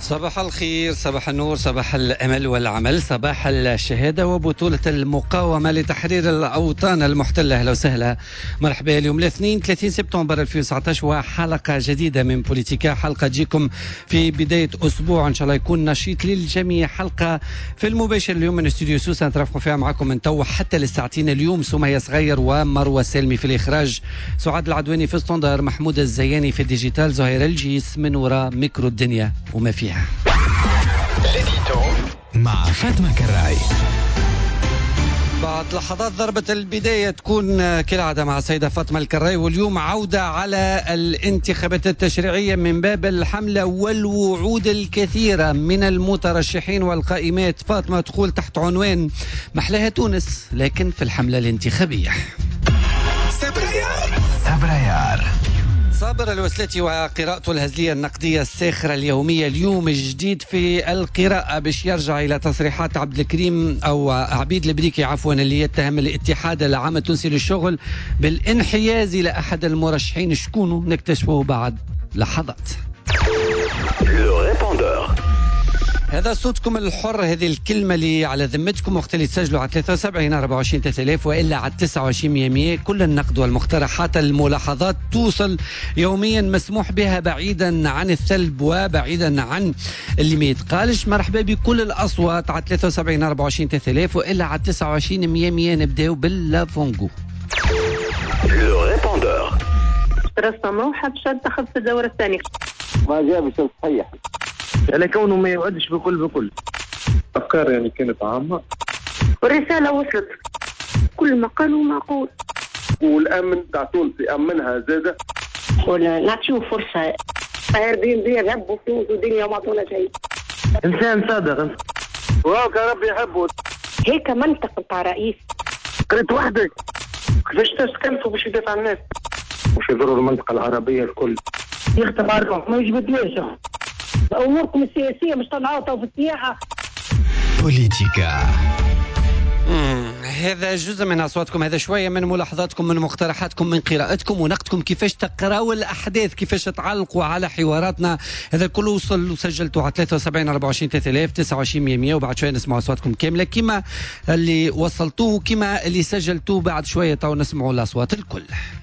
صباح الخير، صباح النور، صباح الأمل والعمل، صباح الشهادة وبطولة المقاومة لتحرير الأوطان المحتلة. أهلا وسهلا، مرحبا. اليوم الاثنين 30 سبتمبر 2019 وحلقة جديدة من بوليتيكا، حلقة تجيكم في بداية أسبوع إن شاء الله يكون نشيط للجميع. حلقة في المباشر اليوم من استوديو سوسة نترافقوا فيها معكم من تو حتى للساعتين. اليوم سمية صغير ومروة سلمي في الإخراج، سعاد العدواني في ستوندر، محمود الزياني في الديجيتال، زهير الجيس من وراء ميكرو الدنيا وما فيها. مع فاطمة كراي. بعد لحظات ضربة البداية تكون كالعادة مع السيدة فاطمة الكراي، واليوم عودة على الانتخابات التشريعية من باب الحملة والوعود الكثيرة من المترشحين والقائمات. فاطمة تقول تحت عنوان محلاها تونس لكن في الحملة الانتخابية. سبريار صابر الوسلاتي وقراءته الهزلية النقدية الساخرة اليومية. اليوم جديد في القراءة باش يرجع إلى تصريحات عبد الكريم أو عبيد البريكي عفوا، اللي يتهم الاتحاد العام التونسي للشغل بالانحياز إلى أحد المرشحين. شكونه نكتشفه بعد لحظات. هذا صوتكم الحر، هذه الكلمة اللي على ذمتكم، وقت اللي تسجلوا على 73 24 3000 وإلا على 29 100. كل النقد والمقترحات الملاحظات توصل يوميا مسموح بها، بعيدا عن السلب وبعيدا عن اللي ما يتقالش. مرحبا بكل الأصوات على 73 24 3000 وإلا على 29 100. نبداو باللافونغو. رسمه وحبش دخل في الدورة الثانية، ما جابش صحيح على كونه ما يعدش بكل أفكار يعني كانت عامة، والرسالة وصلت، كل ما قالوا معقول. والأمن تاع تونس يأمنها زادة، ولا نعطيو فرصة. هاربين بيا ربوا فلوس ودنيا ما عطونا شيء. إنسان صادق وهاك ربي يحبه. هيك منطق بتاع رئيس. قريت وحدك كيفاش تسكنفوا باش يدافع عن الناس، وش يضروا المنطقة العربية الكل. يختم عليكم ما يجبدوش أموركم السياسية مش تنعطوا في السياحة. بوليتيكا. هذا جزء من أصواتكم، هذا شوية من ملاحظاتكم، من مقترحاتكم، من قراءتكم ونقدكم، كيفاش تقرأوا الأحداث، كيفاش تعلقوا على حواراتنا. هذا كله وصل وسجلتوا على 73 24 3000 29 100. وبعد شوية نسمعوا أصواتكم كاملة كما اللي وصلتوه كما اللي سجلتوه. بعد شوية تو نسمعوا الأصوات الكل.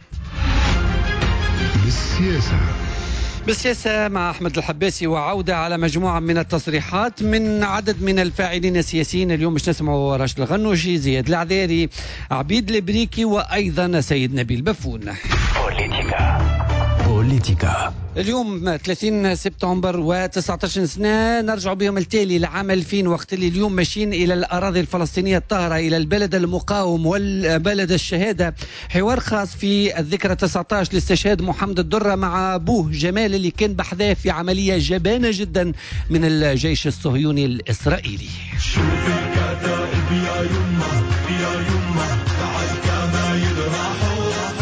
بالسياسة مع أحمد الحباسي، وعودة على مجموعة من التصريحات من عدد من الفاعلين السياسيين. اليوم مش نسمعوا راشد الغنوشي، زياد العذاري، عبيد البريكي، وأيضا سيد نبيل بفون. بوليتيكا. اليوم 30 سبتمبر و19 سنة نرجع بهم التالي لعام 2000، وقت اللي اليوم ماشيين إلى الأراضي الفلسطينية الطاهرة، إلى البلد المقاوم والبلد الشهادة. حوار خاص في الذكرى 19 لاستشهاد محمد الدرة مع أبوه جمال، اللي كان بحذاه في عملية جبانة جدا من الجيش الصهيوني الإسرائيلي. شوف الكتائب يا يمه يا يمه، تعال كما يدرحوا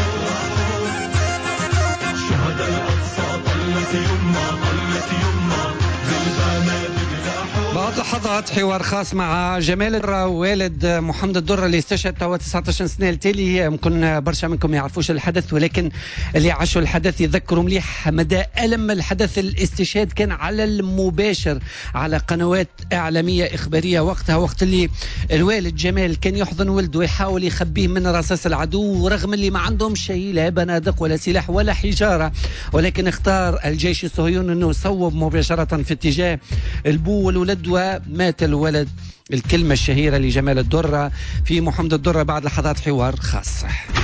شهد الأقصى، طلت يمه بالبنادق لاحوا. بعد لحظات حوار خاص مع جمال الدرة، والد محمد الدرة اللي استشهد توا 19 سنة التالي. يمكن برشا منكم يعرفوش الحدث، ولكن اللي عاشوا الحدث يذكروا مليح مدى ألم الحدث. الاستشهاد كان على المباشر على قنوات إعلامية إخبارية وقتها، وقت اللي الوالد جمال كان يحضن ولده ويحاول يخبيه من رصاص العدو، رغم اللي ما عندهم شيء، لا بنادق ولا سلاح ولا حجارة، ولكن اختار الجيش الصهيوني أنه يصوب مباشرة في اتجاه البو والولد، ومات الولد. الكلمة الشهيرة لجمال الدرة في محمد الدرة بعد لحظات حوار خاص.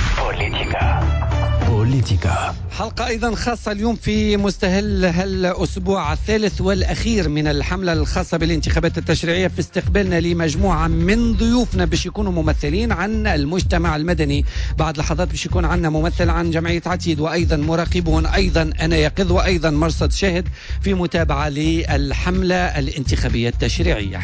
بوليتيكا. حلقة أيضا خاصة اليوم في مستهل هالأسبوع الثالث والأخير من الحملة الخاصة بالانتخابات التشريعية، في استقبالنا لمجموعة من ضيوفنا باش يكونوا ممثلين عن المجتمع المدني. بعد لحظات باش يكون عنا ممثل عن جمعية عتيد، وأيضا مراقبون، أيضا أنا يقظ، وأيضا مرصد شاهد في متابعة للحملة الانتخابية التشريعية.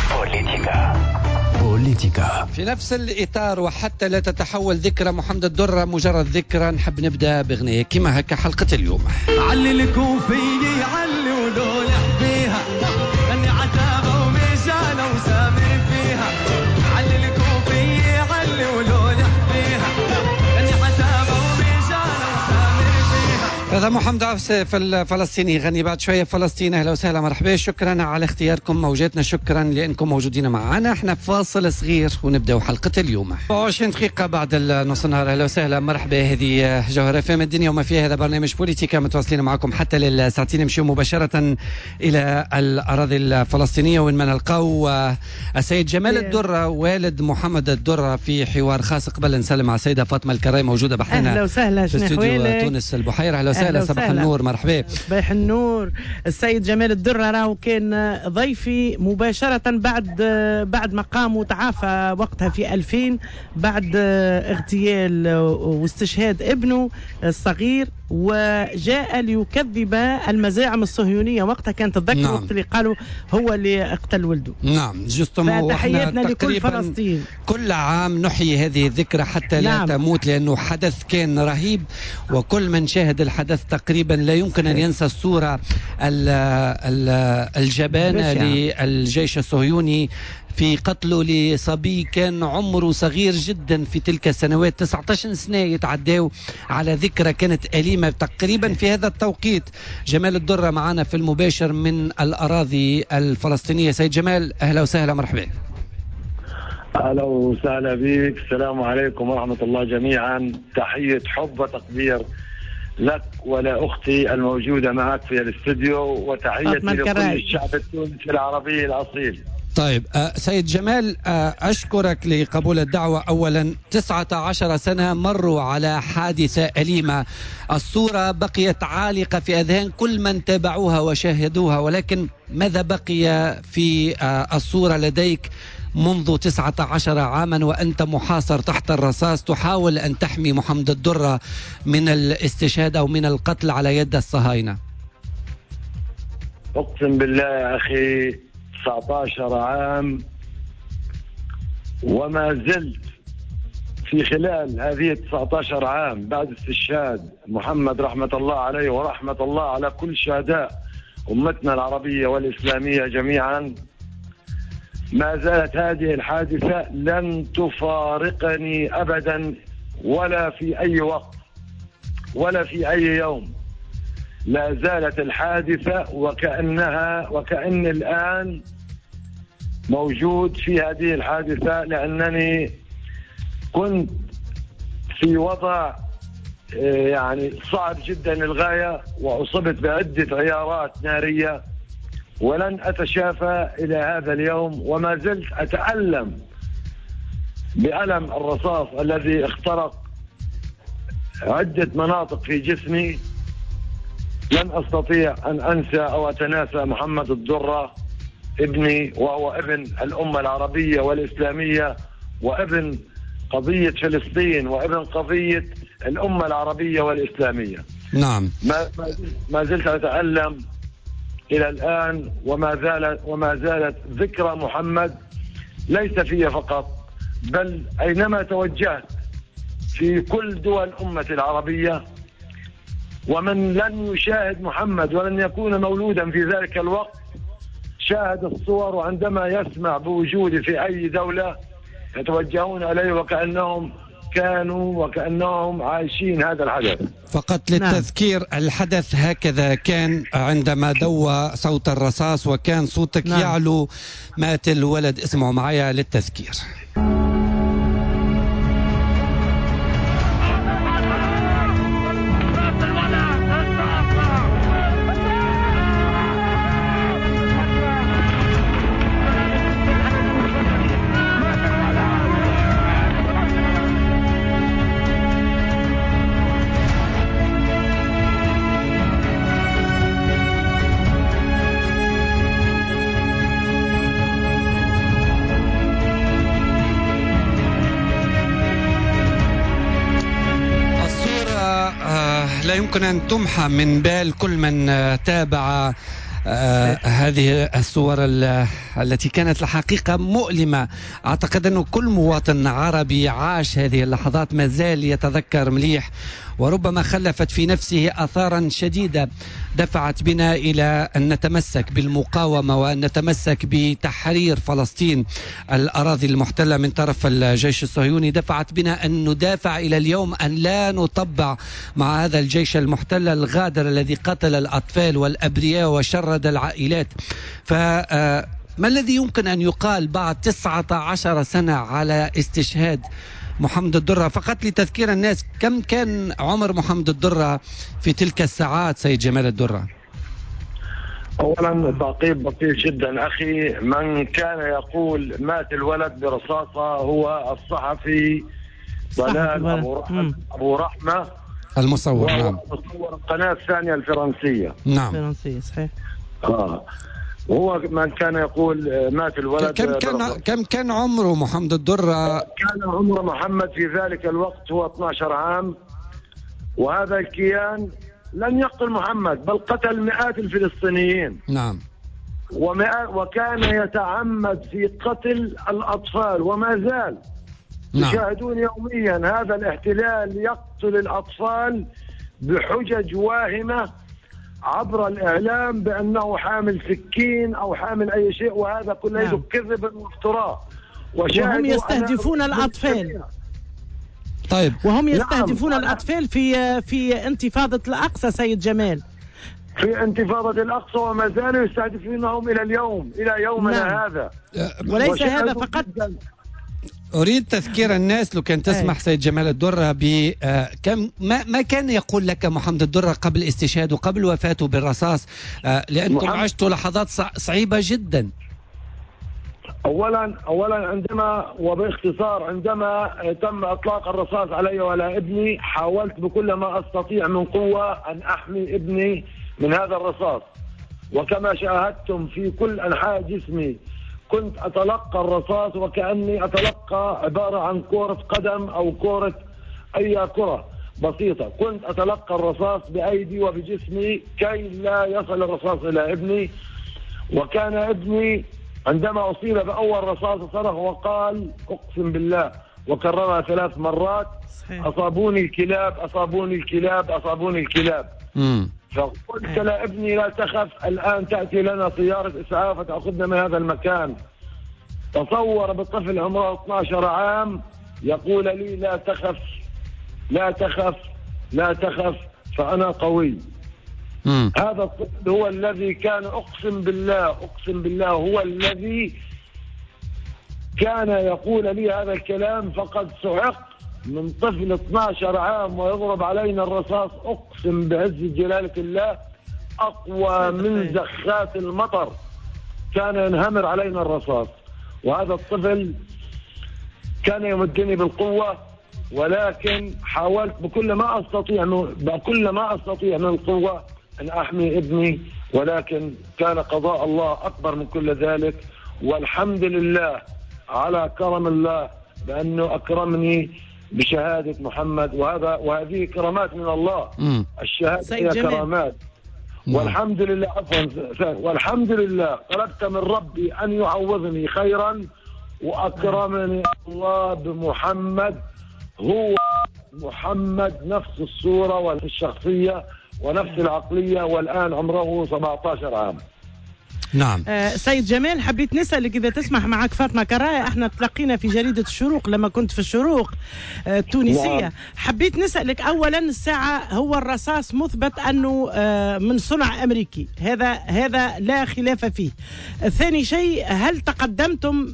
بوليتيكا. في نفس الإطار وحتى لا تتحول ذكرى محمد الدرة مجرد ذكرى، نحب نبدأ بغنية كما هكا حلقة اليوم. علي الكوفية علي ولول يحبيها، أني عتابة وميزانة وسامر فيها. علي الكوفية علي ولول يحبيها، أني عتابة وميزانة وسامر فيها. هذا محمد عفسة الفلسطيني يغني بعد شوية فلسطين. أهلا وسهلا مرحبا، شكرا على اختياركم موجاتنا، شكرا لأنكم موجودين معنا. احنا بفاصل صغير ونبدأ حلقة اليوم 20 دقيقة بعد نص النهار. أهلا وسهلا مرحبا، هذه جوهرة فهم الدنيا وما فيها. هذا برنامج بوليتيكا، متواصلين معكم حتى للساعتين. نمشي مباشرة إلى الأراضي الفلسطينية وين ما نلقاو السيد جمال الدرة والد محمد الدرة في حوار خاص. قبل نسلم على السيدة فاطمة الكراي موجودة بحنا. أهلا وسهلا، في استوديو تونس البحيرة. أهلا وسهلا، صباح النور، مرحبا. صباح النور. السيد جمال الدرة راهو كان ضيفي مباشرة بعد ما قام وتعافى وقتها في 2000 بعد اغتيال واستشهاد ابنه الصغير، وجاء ليكذب المزاعم الصهيونية. وقتها كانت تتذكر نعم. وقت اللي قالوا هو اللي اقتل ولده. نعم جستم. فتحياتنا لكل فلسطين. كل عام نحيي هذه الذكرى حتى لا نعم. تموت، لأنه حدث كان رهيب، وكل من شاهد الحدث تقريبا لا يمكن أن ينسى الصورة الجبانة للجيش الصهيوني في قتله لصبي كان عمره صغير جدا في تلك السنوات. 19 سنة يتعداو على ذكرى كانت أليمة تقريبا في هذا التوقيت. جمال الدرة معنا في المباشر من الأراضي الفلسطينية. سيد جمال أهلا وسهلا، مرحبا. أهلا وسهلا بك، السلام عليكم ورحمة الله جميعا. تحية حب وتقدير لك ولأختي الموجودة معك في الاستوديو، وتحياتي لكل الشعب التونسي العربي الأصيل. طيب سيد جمال، أشكرك لقبول الدعوة. أولا 19 سنة مروا على حادثة أليمة، الصورة بقيت عالقة في أذهان كل من تابعوها وشاهدوها، ولكن ماذا بقي في الصورة لديك منذ 19 عاما وأنت محاصر تحت الرصاص تحاول أن تحمي محمد الدرة من الاستشهاد أو من القتل على يد الصهاينة؟ أقسم بالله يا أخي 19 عام، وما زلت في خلال هذه 19 عام بعد استشهاد محمد رحمة الله عليه ورحمة الله على كل شهداء أمتنا العربية والإسلامية جميعا، ما زالت هذه الحادثة لن تفارقني أبدا، ولا في أي وقت ولا في أي يوم. لا زالت الحادثة وكأن الآن موجود في هذه الحادثة، لأنني كنت في وضع يعني صعب جدا للغاية، وأصبت بعدة عيارات نارية ولن أتشافى إلى هذا اليوم، وما زلت أتألم بألم الرصاص الذي اخترق عدة مناطق في جسمي. لن أستطيع أن أنسى أو أتناسى محمد الدرة ابني، وهو ابن الأمة العربية والإسلامية، وابن قضية فلسطين، وابن قضية الأمة العربية والإسلامية. نعم. ما زلت أتألم إلى الآن، وما زالت ذكرى محمد ليس في فقط، بل أينما توجهت في كل دول الأمة العربية. ومن لن يشاهد محمد ولن يكون مولودا في ذلك الوقت شاهد الصور، وعندما يسمع بوجودي في أي دولة يتوجهون إليه وكأنهم عايشين هذا الحدث. فقط للتذكير، الحدث هكذا كان عندما دوى صوت الرصاص وكان صوتك يعلو. مات الولد، اسمعوا معايا للتذكير. لا يمكن أن تمحى من بال كل من تابع هذه الصور التي كانت الحقيقة مؤلمة. أعتقد أنه كل مواطن عربي عاش هذه اللحظات ما زال يتذكر مليح، وربما خلفت في نفسه آثارا شديدة دفعت بنا إلى أن نتمسك بالمقاومة وأن نتمسك بتحرير فلسطين الأراضي المحتلة من طرف الجيش الصهيوني. دفعت بنا أن ندافع إلى اليوم أن لا نطبع مع هذا الجيش المحتل الغادر الذي قتل الأطفال والأبرياء وشرد العائلات. ما الذي يمكن أن يقال بعد 19 سنة على استشهاد محمد الدرة؟ فقط لتذكير الناس، كم كان عمر محمد الدرة في تلك الساعات سيد جمال الدرة؟ أولا تعقيب بسيط جدا أخي، من كان يقول مات الولد برصاصة هو الصحفي ضلال أبو رحمة المصور. نعم، مصور القناة الثانية الفرنسية. نعم، الفرنسية صحيح. هو من كان يقول مات الولد. كم كان عمره محمد الدرة؟ كان عمر محمد في ذلك الوقت هو 12 عام، وهذا الكيان لم يقتل محمد بل قتل مئات الفلسطينيين. نعم. وكان يتعمد في قتل الأطفال وما زال. نعم. تشاهدون يوميا هذا الاحتلال يقتل الأطفال بحجج واهمة عبر الإعلام بأنه حامل سكين أو حامل أي شيء، وهذا كله كذب وافتراء. وهم يستهدفون الأطفال. طيب، وهم يستهدفون الأطفال في انتفاضة الأقصى سيد جمال. في انتفاضة الأقصى وما زالوا يستهدفونهم إلى اليوم، إلى يومنا هذا. وليس هذا فقط. أريد تذكير الناس لو كان تسمح سيد جمال الدرة كم ما كان يقول لك محمد الدرة قبل استشهاده قبل وفاته بالرصاص، لأنكم عشتوا لحظات صعيبة جدا. أولا عندما وباختصار عندما تم إطلاق الرصاص علي وعلى ابني، حاولت بكل ما أستطيع من قوة أن أحمي ابني من هذا الرصاص، وكما شاهدتم في كل أنحاء جسمي كنت أتلقى الرصاص وكأني أتلقى عبارة عن كرة قدم أو كرة أي كرة بسيطة. كنت أتلقى الرصاص بأيدي وبجسمي كي لا يصل الرصاص إلى ابني. وكان ابني عندما أصيب بأول رصاص صرخ وقال أقسم بالله، وكررها 3 مرات: أصابوني الكلاب، أصابوني الكلاب، أصابوني الكلاب. فقلت لابني لا تخف، الآن تأتي لنا سيارة إسعاف وتأخذنا من هذا المكان. تصور بطفل عمره 12 عام يقول لي لا تخف لا تخف لا تخف، فأنا قوي. هذا الطفل هو الذي كان أقسم بالله هو الذي كان يقول لي هذا الكلام. فقد صعق من طفل 12 عام ويضرب علينا الرصاص، أقسم بعز جلالة الله أقوى من زخات المطر كان ينهمر علينا الرصاص. وهذا الطفل كان يمدني بالقوة، ولكن حاولت بكل ما أستطيع من القوة أن أحمي ابني، ولكن كان قضاء الله أكبر من كل ذلك. والحمد لله على كرم الله بأنه أكرمني بشهادة محمد، وهذه كرامات من الله. الشهادة هي كرامات. والحمد لله والحمد لله طلبت من ربي أن يعوضني خيرا، وأكرمني الله بمحمد. هو محمد نفس الصورة ونفس الشخصية ونفس العقلية، والآن عمره 17 عام. نعم. سيد جمال، حبيت نسألك إذا تسمح معك فاطمة كراية، احنا تلقينا في جريدة الشروق لما كنت في الشروق التونسية. نعم. حبيت نسألك أولا، الساعة هو الرصاص مثبت أنه من صنع أمريكي، هذا لا خلاف فيه. ثاني شيء، هل تقدمتم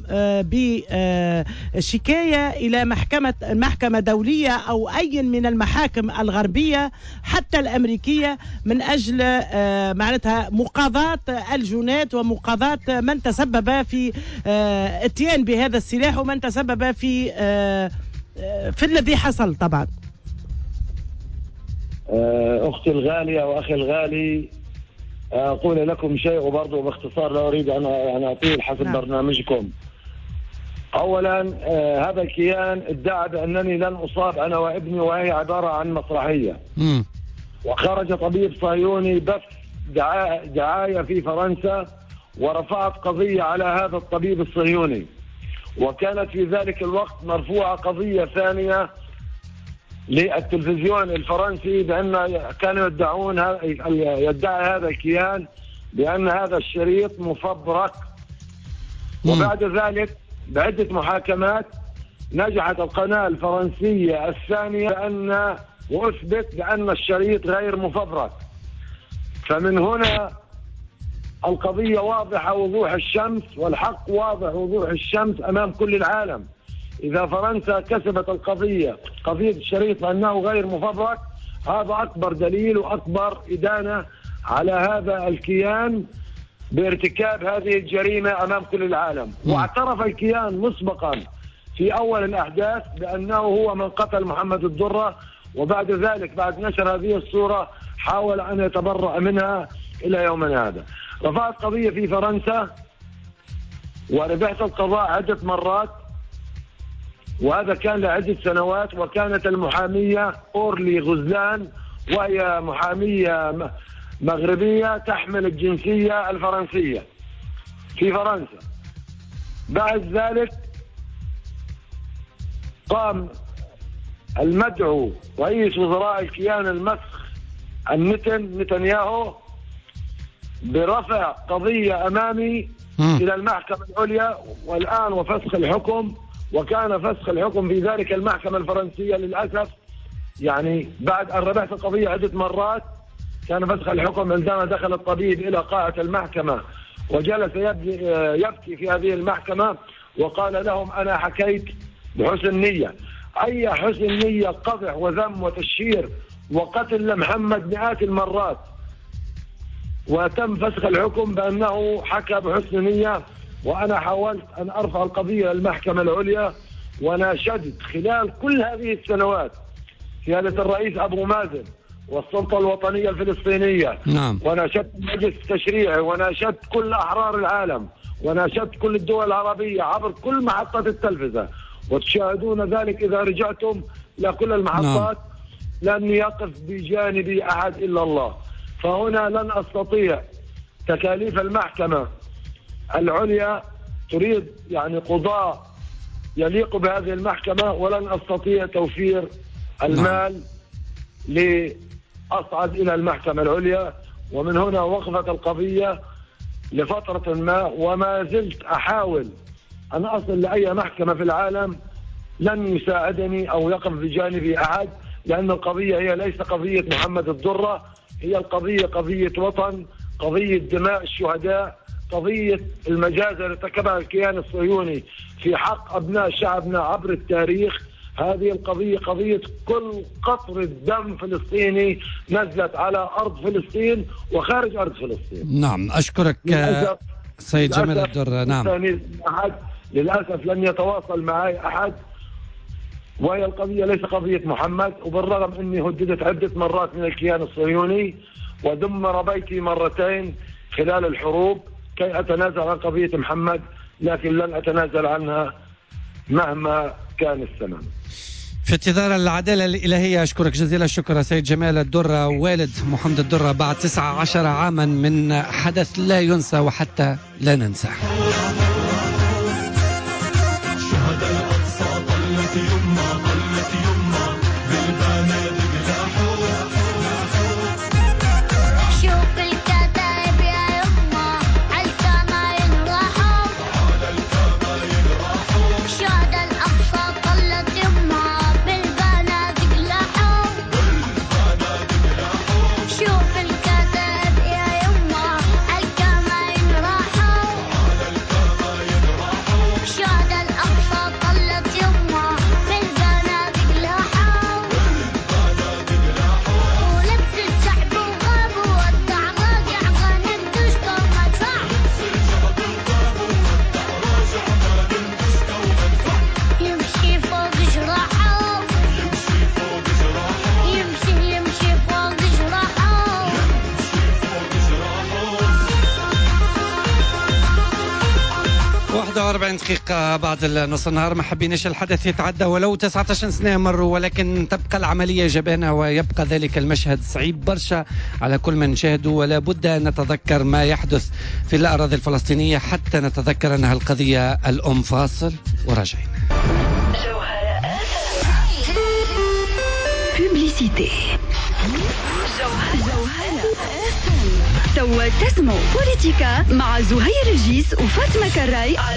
بشكاية إلى محكمة دولية أو أي من المحاكم الغربية حتى الأمريكية من أجل معناتها مقاضاة الجنات ومقاضاة من تسبب في اتيان بهذا السلاح ومن تسبب في الذي حصل؟ طبعا أختي الغالية وأخي الغالي، أقول لكم شيء وبرضه باختصار لا أريد أن أطيل حسب برنامجكم. أولا هذا الكيان ادعى بأنني لن أصاب أنا وابني، وهي عبارة عن مسرحية. وخرج طبيب صهيوني بث دعاية في فرنسا ورفعت قضية على هذا الطبيب الصهيوني، وكانت في ذلك الوقت مرفوعة قضية ثانية للتلفزيون الفرنسي بأن كانوا يدعي هذا الكيان بأن هذا الشريط مفبرك. وبعد ذلك بعدة محاكمات نجحت القناة الفرنسية الثانية بأن وأثبت بأن الشريط غير مفبرك. فمن هنا القضية واضحة وضوح الشمس، والحق واضح وضوح الشمس أمام كل العالم. إذا فرنسا كسبت قضية الشريط أنه غير مفبرك، هذا أكبر دليل وأكبر إدانة على هذا الكيان بارتكاب هذه الجريمة أمام كل العالم. واعترف الكيان مسبقا في أول الأحداث بأنه هو من قتل محمد الدرة، وبعد ذلك بعد نشر هذه الصورة حاول أن يتبرأ منها إلى يومنا هذا. رفعت قضية في فرنسا وربحت القضاء عدة مرات، وهذا كان لعدة سنوات. وكانت المحامية أورلي غزلان، وهي محامية مغربية تحمل الجنسية الفرنسية في فرنسا. بعد ذلك قام المدعو رئيس وزراء الكيان المسخ نتنياهو برفع قضية أمامي إلى المحكمة العليا والآن وفسخ الحكم. وكان فسخ الحكم في ذلك المحكمة الفرنسية للأسف، يعني بعد أن ربحت القضية عدة مرات كان فسخ الحكم عندما دخل الطبيب إلى قاعة المحكمة وجلس يبكي في هذه المحكمة وقال لهم أنا حكيت بحسن نية. أي حسن نية؟ قضح وذم وتشهير وقتل لمحمد مئات المرات، وتم فسخ الحكم بأنه حكى بحسن نية. وأنا حاولت أن أرفع القضية للمحكمة العليا، وناشدت خلال كل هذه السنوات سيادة الرئيس أبو مازن والسلطة الوطنية الفلسطينية، نعم. وناشدت المجلس التشريعي، وناشدت كل أحرار العالم، وناشدت كل الدول العربية عبر كل محطات التلفزة، وتشاهدون ذلك إذا رجعتم لكل المحطات. لن يقف بجانبي أحد إلا الله. فهنا لن أستطيع تكاليف المحكمة العليا تريد يعني قضاء يليق بهذه المحكمة، ولن أستطيع توفير المال لأصعد إلى المحكمة العليا. ومن هنا وقفت القضية لفترة ما، وما زلت أحاول أن أصل لأي محكمة في العالم. لن يساعدني أو يقف بجانبي أحد، لأن القضية هي ليس قضية محمد الدرة، هي القضية قضية وطن، قضية دماء الشهداء، قضية المجازر ارتكبها الكيان الصهيوني في حق أبناء شعبنا عبر التاريخ. هذه القضية قضية كل قطرة دم فلسطيني نزلت على أرض فلسطين وخارج أرض فلسطين. نعم، أشكرك سيد جمال الدرة. نعم، للأسف لن يتواصل معي أحد، وهي القضية ليس قضية محمد. وبالرغم أني هددت عدة مرات من الكيان الصهيوني ودمر بيتي مرتين خلال الحروب كي أتنازل عن قضية محمد، لكن لن أتنازل عنها مهما كان الثمن. في انتظار العدالة الإلهية. أشكرك جزيل الشكر سيد جمال الدرة، والد محمد الدرة، بعد 19 عاما من حدث لا ينسى وحتى لا ننسى. شهد الأقصى طلت يمه بالبنادق لاحوا. شوف الكتائب يا يمه عالكماين راحوا. شهد الأقصى طلت يمه بالبنادق لاحوا. شوف الكتائب يا يمه عالكماين راحوا. 41 دقيقة بعد نص النهار. ما حبيناش الحدث يتعدى ولو 19 سنة مروا، ولكن تبقى العملية جبانة ويبقى ذلك المشهد صعيب برشا على كل من شاهده، ولا بد أن نتذكر ما يحدث في الأراضي الفلسطينية حتى نتذكر أنها القضية الأم. فاصل وراجعين. بوبليسيتي. توا تسمعوا بوليتيكا مع زهير الجيس وفاطمة كراي على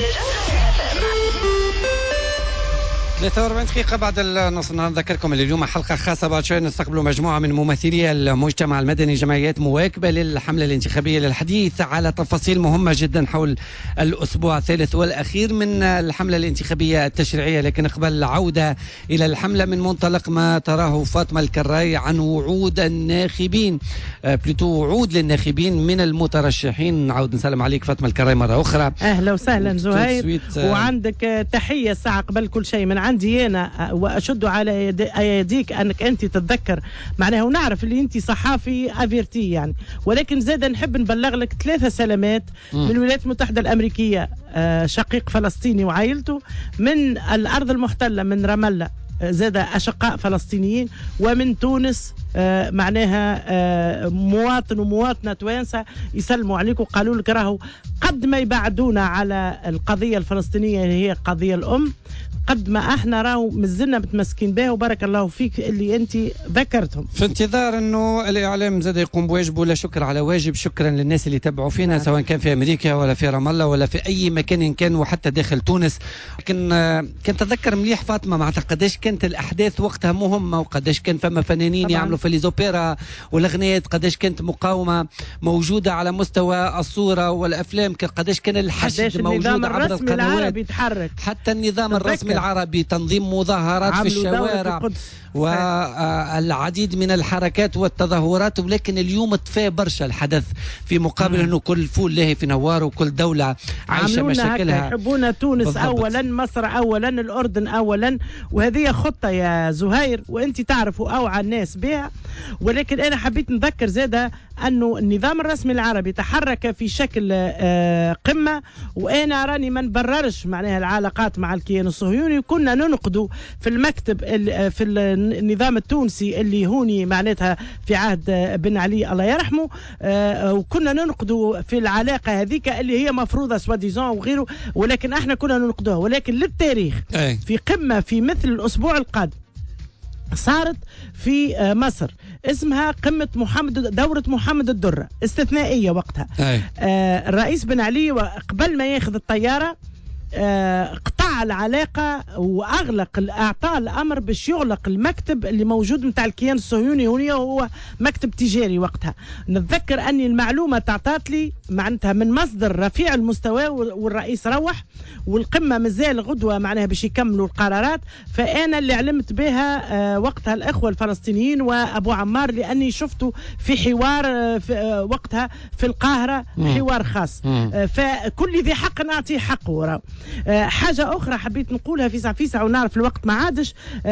43 دقيقة بعد نص النهار. نذكركم اليوم حلقة خاصة، بعد شوية نستقبلوا مجموعة من ممثلي المجتمع المدني، جمعيات مواكبة للحملة الانتخابية، للحديث على تفاصيل مهمة جدا حول الأسبوع الثالث والأخير من الحملة الانتخابية التشريعية. لكن قبل عودة إلى الحملة من منطلق ما تراه فاطمة الكراي عن وعود الناخبين، بلوتو وعود للناخبين من المترشحين. نعود نسلم عليك فاطمة الكراي مرة أخرى. أهلا وسهلا زهير، وعندك تحية ساعة قبل كل شيء من عندي أنا، وأشد على يديك أنك أنت تتذكر معناها، ونعرف اللي أنت صحافي أفيرتي يعني، ولكن زاد نحب نبلغ لك 3 سلامات من الولايات المتحدة الأمريكية، شقيق فلسطيني وعائلته، من الأرض المحتلة من رام الله زاد أشقاء فلسطينيين، ومن تونس معناها مواطن ومواطنة توانسة يسلموا عليك وقالوا لك راهو قد ما يبعدونا على القضية الفلسطينية اللي هي قضية الأم، قد ما احنا راهو مازلنا متمسكين به، وبارك الله فيك اللي انت ذكرتهم. في انتظار انه الاعلام زاد يقوم بواجبه، لا شكر على واجب. شكرا للناس اللي تابعوا فينا سواء كان في امريكا ولا في رام الله ولا في اي مكان كان، وحتى داخل تونس. لكن كنت اتذكر مليح فاطمه معناتها قداش كانت الاحداث وقتها مهمه، وقداش كان فما فنانين يعملوا في ليزوبيرا والاغنيات، قداش كانت مقاومه موجوده على مستوى الصوره والافلام، قداش كان الحشد موجود عبر القنوات، حتى النظام الرسمي العربي تنظيم مظاهرات في الشوارع والعديد من الحركات والتظاهرات. ولكن اليوم طفى برشا الحدث في مقابل انه كل فول لاهي في نوار وكل دولة عايشة مشاكلها. يحبون تونس بالضبط. اولا مصر اولا الاردن اولا، وهذه خطة يا زهير وانت تعرفوا اوعى الناس بها. ولكن انا حبيت نذكر زاده انه النظام الرسمي العربي تحرك في شكل قمة، وانا راني ما نبررش معناها العلاقات مع الكيان الصهيوني. كنا ننقدوا في المكتب في النظام التونسي اللي هوني معناتها في عهد بن علي الله يرحمه، وكنا ننقدوا في العلاقة هذيك اللي هي مفروضة سواديزون وغيره، ولكن احنا كنا ننقدوها. ولكن للتاريخ في قمة في مثل الأسبوع القادم صارت في مصر اسمها قمة دورة محمد الدرة، استثنائية وقتها. الرئيس بن علي قبل ما ياخذ الطيارة قطع العلاقة وأغلق أعطاه الأمر باش يغلق المكتب اللي موجود متاع الكيان الصهيوني هنا، وهو مكتب تجاري وقتها. نتذكر أني المعلومة تعطات لي معناتها من مصدر رفيع المستوى، والرئيس روح والقمة مازال غدوة معناها باش يكملوا القرارات. فأنا اللي علمت بها وقتها الأخوة الفلسطينيين وأبو عمار، لأني شفته في حوار في وقتها في القاهرة، حوار خاص. فكل ذي حق نعطيه حقه. حاجة أخرى حبيت نقولها فيسع ونعرف الوقت ما عادش.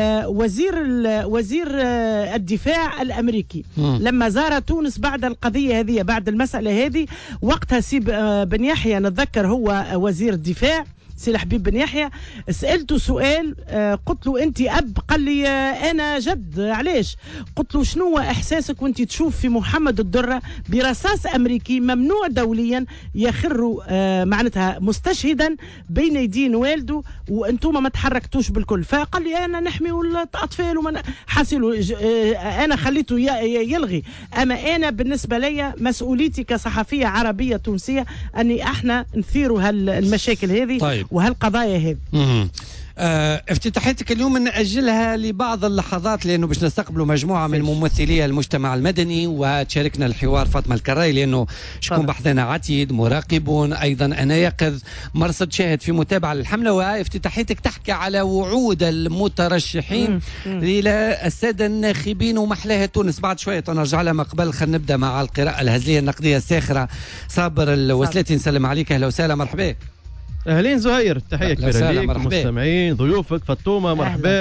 وزير الدفاع الأمريكي لما زار تونس بعد القضية هذه، بعد المسألة هذه، وقتها سيب بن يحيى نتذكر هو وزير الدفاع، سي حبيب بن يحيى، سألته سؤال، قلت له أنت أب؟ قال لي أنا جد. علاش؟ قلت له شنو إحساسك وأنت تشوف في محمد الدرة برصاص أمريكي ممنوع دوليا يخر معناتها مستشهدا بين يدين والده، وأنتم ما تحركتوش بالكل؟ فقال لي أنا نحمي الأطفال ومن حاسلوا، أنا خليته يلغي. أما أنا بالنسبة لي مسؤوليتي كصحفية عربية تونسية أني احنا نثيروا هالمشاكل هذه. طيب. وهالقضايا هذه. افتتاحيتك اليوم نأجلها لبعض اللحظات، لأنه باش نستقبلوا مجموعة من ممثلي المجتمع المدني وتشاركنا الحوار فاطمة الكراي، لأنه شكون بحثنا عتيد مراقبون، أيضا أنا يقظ مرصد شاهد في متابعة للحملة. وافتتاحيتك تحكي على وعود المترشحين إلى السادة الناخبين ومحلاها تونس. بعد شوية نرجع لها، ما قبل خلينا نبدأ مع القراءة الهزلية النقدية الساخرة. صابر الوسلاتي نسلم عليك، أهلا وسهلا، مرحبا. اهلين زهير، تحيه كبيره ليك، مستمعين ضيوفك فطومه، مرحبا.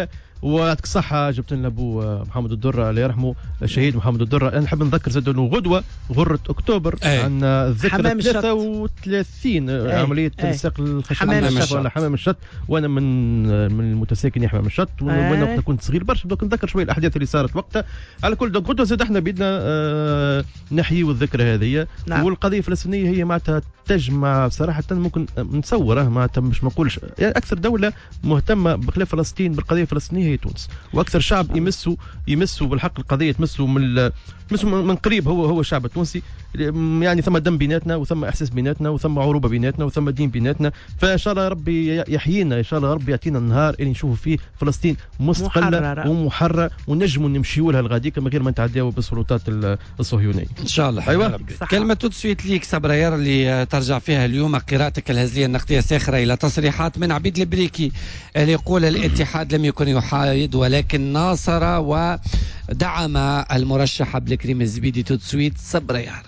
ويعطيك الصحه. جبت لنا ابو محمد الدره الله يرحمه الشهيد محمد الدره. انا نحب نذكر زاد انه غدوه غره اكتوبر عن الذكرى 33 عمليه تنسيق الخشب ولا حمام الشط. وانا من المتساكنين حمام الشط وانا وقت كنت صغير برشا دوك نذكر شويه الاحداث اللي صارت وقتها. على كل دوك غدوه زاد احنا بدنا نحيي الذكرى هذه. نعم. والقضيه الفلسطينيه هي معناتها تجمع صراحه ممكن نتصوره معناتها مش ما نقولش يعني اكثر دوله مهتمه بخلاف فلسطين بالقضيه الفلسطينيه هي تونس. واكثر شعب يمسوا بالحق القضيه تمسوا من قريب هو الشعب التونسي. يعني ثم دم بيناتنا وثم احساس بيناتنا وثم عروبه بيناتنا وثم دين بيناتنا. فان شاء الله ربي يحيينا ان شاء الله ربي يعطينا النهار اللي نشوفوا فيه فلسطين مستقله ومحرره ونجموا نمشيوا لها الغاديك من غير ما نتعداو بالسلطات الصهيونيه ان شاء الله. ايوه كلمه تسويت ليك صبريار اللي ترجع فيها اليوم قراءتك الهزليه النقديه الساخره الى تصريحات من عبيد البريكي اللي يقول الاتحاد لم يكن يحايد ولكن ناصر ودعم المرشح عبد الكريم الزبيدي. تسويت صبريار.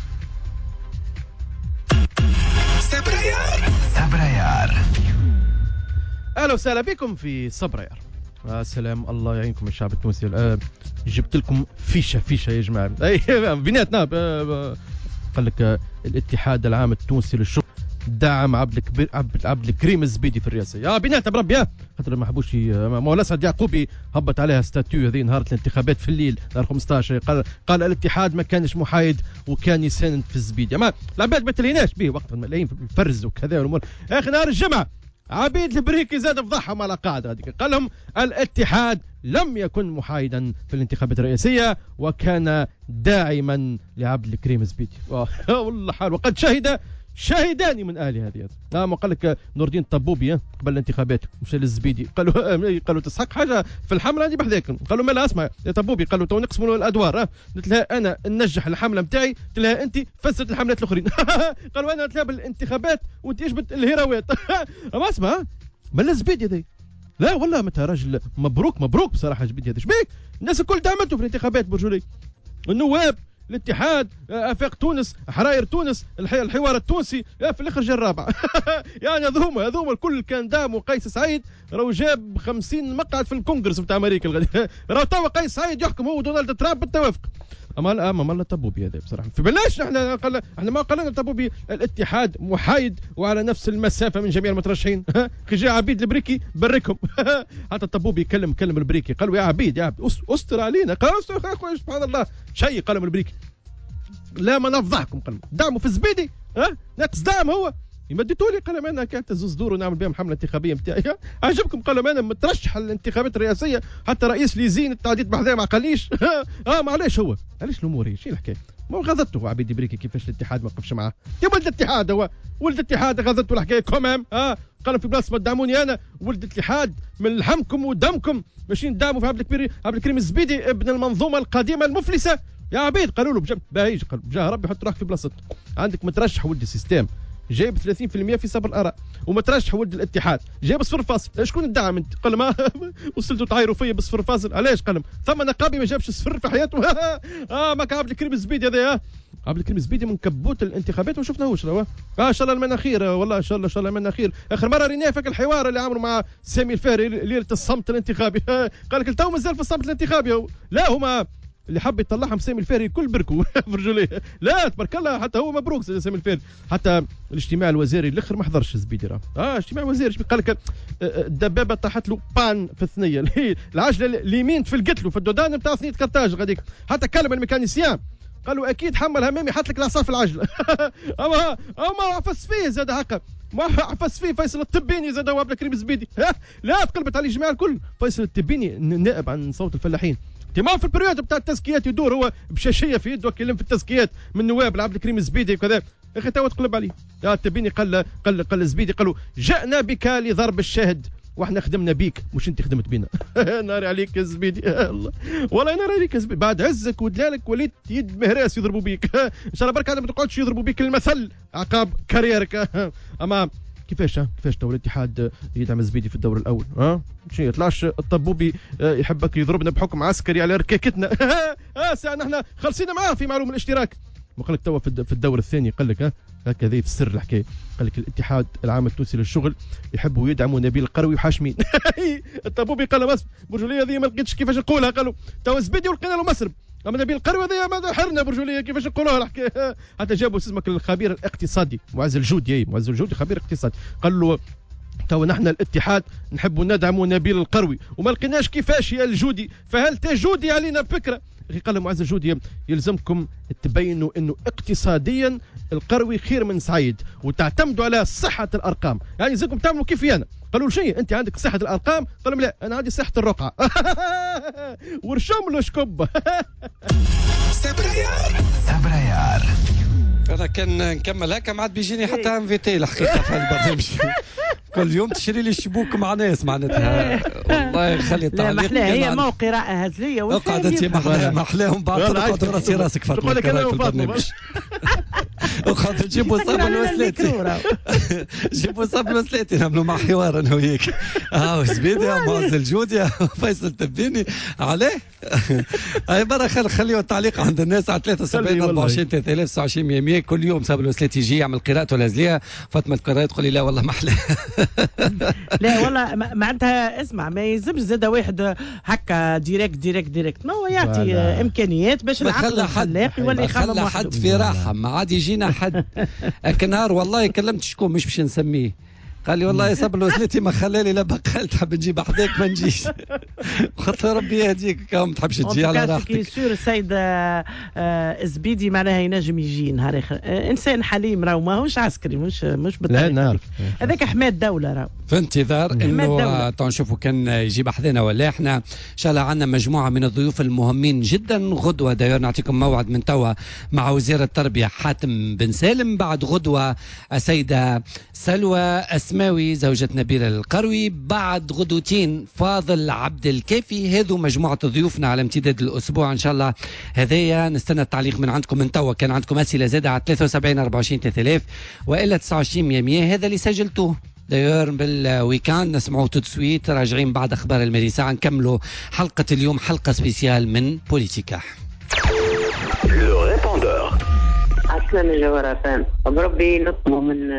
صبريار اهلا وسهلا بكم في صبريار. سلام الله يعينكم الشعب التونسي. جبت لكم فيشه يا جماعه. بيناتنا قال لك الاتحاد العام التونسي للشغل دعم عبد الكريم الزبيدي في الرئاسه. يا بيناتها بربي خاطر ما حبوش مولانا سعد يعقوبي هبط عليها ستاتيو هذه نهار الانتخابات في الليل نهار 15. قال الاتحاد ما كانش محايد وكان يساند في الزبيدي. اما العباد ما تليناش به وقت الملايين في الفرز وكذا والامور. اخي نهار الجمعه عبيد البريكي زاد فضحهم على قاعده هذيك. قال لهم الاتحاد لم يكن محايدا في الانتخابات الرئاسيه وكان داعما لعبد الكريم الزبيدي. والله حال. وقد شاهدان من اهل هذه. قال لك نور الدين الطبوبي قبل الانتخابات مشى للزبيدي قالوا تسحق حاجه في الحمله عندي بحذاك. قالوا مالها اسمع يا طبوبي قالوا تو نقسموا الادوار. قلت لها انا ننجح الحمله نتاعي. قلت لها انت فسرت الحملات الاخرين. قالوا انا نتلعب الانتخابات وانت اجبت الهراوات. اما اسمع مال الزبيدي هذا. لا والله متى راجل مبروك بصراحه الزبيدي هذا. شبيك الناس الكل دعمته في الانتخابات برجولي. النواب الاتحاد افاق تونس حراير تونس الحوار التونسي في الاخر جا الرابع. يعني هذوما الكل كان دعموا قيس سعيد. راهو جاب 50 مقعد في الكونغرس بتاع امريكا الغدي. راهو توا قيس سعيد يحكم هو دونالد ترامب بالتوافق. اما الطبوبي هذا بصراحه فبلاش. احنا ما قلنا الطبوبي الاتحاد محايد وعلى نفس المسافه من جميع المترشحين. كي جاء عبيد البريكي بركهم. حتى الطبوبي كلم البريكي قالوا يا عبيد استر علينا. قال سبحان الله شيء قلم البريكي لا ما نفضحكم. قال دعموا في الزبيدي ناقص دعم هو يمدتوا لي. قال انا كانت زوز دور ونعمل بهم حمله انتخابيه نتاعي. عجبكم. قال انا مترشح للانتخابات الرئاسيه حتى رئيس ليزين التعديد بحذاه ما قاليش. معليش هو علاش الامور شي الحكايه. ما غضبته عبيد بريكي كيفاش الاتحاد ما وقفش معاه. يا ولد الاتحاد هو ولد الاتحاد غضبته الحكايه كمام. قال في بلاصه ما تدعموني انا ولد الاتحاد من لحمكم ودمكم ماشيين ندعموا في عبد الكريم الزبيدي ابن المنظومه القديمه المفلسه. يا عبيد قالوا له باهيج قال بجاه ربي حط روحك في بلاصتك. عندك مترشح ولد السيستم جايب 30% في صبر الاراء ومترشح ولد الاتحاد جايب صفر فاصل. شكون الدعم انت؟ قال ما وصلتوا تعايروا فيا بصفر فاصل. علاش؟ قال ثم نقابي ما جابش صفر في حياته. ما كان عبد الكريم الزبيدي هذا. عبد الكريم الزبيدي من كبوت الانتخابات ما شفناهوش. ان شاء الله المناخير والله ان شاء الله المناخير. اخر مره ريناه فك الحوار اللي عملوا مع سامي الفهري ليله الصمت الانتخابي. قال لك تو مازال في الصمت الانتخابي. لا هما اللي حب يطلعهم سامي الفهري كل بركو برجوليه. لا تبارك الله حتى هو مبروك سامي الفهري. حتى الاجتماع الوزاري الاخر ما حضرش الزبيدي. اجتماع وزاري قال لك الدبابه طاحت له بان في الثنيه. العجله اليمين تفلقت له في الدودان نتاع ثنيه كرتاج غاديك. حتى كلم الميكانيسيان قالوا اكيد حمل همامي حط لك العصا في العجله. اما عفس فيه زاد هكا ما عفس فيه فيصل التبيني زاد هو عبد الكريم الزبيدي. لا تقلبت عليه الجماعه الكل. فيصل التبيني نائب عن صوت الفلاحين تمام في البريود بتاع التزكيات يدور هو بشاشيه في يده كيلم في التزكيات من نواب عبد الكريم الزبيدي وكذا. يا اخي توا تقلب عليه. التبيني قال الزبيدي قالوا جاءنا بك لضرب الشاهد واحنا خدمنا بيك مش انت خدمت بينا. ناري عليك يا زبيدي. والله ناري عليك يا زبيدي. بعد عزك ودلالك وليت يد مهراس يضربوا بيك. ان شاء الله برك هذا ما تقعدش يضربوا بيك المثل عقاب كاريرك. اما كيفاش تو الاتحاد يدعم الزبيدي في الدور الاول؟ شنو يطلعش الطبوبي يحبك يضربنا بحكم عسكري على ركاكتنا. ساعة نحن خلصينا معاه في معلوم الاشتراك. وقال لك توا في الدور الثاني قال لك هكذا في السر الحكايه، قال لك الاتحاد العام التونسي للشغل يحبوا يدعموا نبيل القروي وحاشمين. الطبوبي قال له بس برجوليه هذه ما لقيتش كيفاش نقولها، قالوا توا زبيدي ولقينا له مسرب، اما نبيل القروي هذه حرنا برجوليه كيفاش نقولوها الحكايه. حتى جابوا اسمك الخبير الاقتصادي معز الجودي، معز الجودي خبير اقتصادي، قال له تو نحن الاتحاد نحبوا ندعموا نبيل القروي وما لقيناش كيفاش يا الجودي، فهل تجودي علينا بفكره؟ قال معز الجودي يلزمكم تبينوا انه اقتصاديا القروي خير من سعيد وتعتمدوا على صحه الارقام، يعني لازمكم تعملوا كيفي انا. قالوا شيء انت عندك صحه الارقام؟ قالوا لا انا عندي صحه الرقعه. ورشم له شكب. سبريار انا كان نكمل هكا ما عاد بيجيني حتى انفيتي الحقيقه في البرنامج. كل يوم تشري لي الشبوك مع ناس معناتها والله خلي التعليق. لا هي مو قراءة هزلية. اقعد انت ما احلاهم بعد تقعد راسي راسك فاطمه في البرنامج. اقعد نجيبوا صابون وسلاتي. جيبوا صابون وسلاتي نعملوا مع حوار انا وياك. زبيدي يا معز الجود يا فيصل تبيني عليه. هاي برا خليوا التعليق عند الناس على 73 24 3029 100. كل يوم صابون وسلاتي يجي يعمل قراءته الهزلية. فاطمه القراءة تقول لي لا والله ما احلى. لا والله معناتها اسمع ما يلزمش زاد واحد هكا ديريكت ما هو يعطي امكانيات باش العقل الخلاق يولي يخمم حد في راحه. ما عاد يجينا حد نهار والله كلمت شكون مش باش نسميه قال لي والله صبر وسلتي ما خلالي لا بقال تحب نجيب حداك ما نجيش. خاطر ربي يهديك كم تحبش تجي على راحتك. سور السيد زبيدي معناها ينجم يجي نهار اخر. انسان حليم راهو ماهوش عسكري مش لا نعرف هذاك حماد دوله راهو في انتظار انه نشوفوا كان يجيب حدانا ولا احنا ان شاء الله. عندنا مجموعه من الضيوف المهمين جدا غدوه. داير نعطيكم موعد من توا مع وزير التربيه حاتم بن سالم. بعد غدوه السيده سلوى اسماوي زوجة نبيل القروي. بعد غدوتين فاضل عبد الكافي. هذو مجموعة ضيوفنا على امتداد الأسبوع إن شاء الله. هذايا نستنى التعليق من عندكم من توا. كان عندكم أسئلة زادة على 73 24 3000 وإلا 29 100. هذا اللي سجلتوه داير بالويكاند. نسمعوه تدسويت راجعين بعد أخبار المريساعة. نكملوا حلقة اليوم حلقة سبيسيال من بوليتيكا. عسلامة جوهرة بربي نطلب من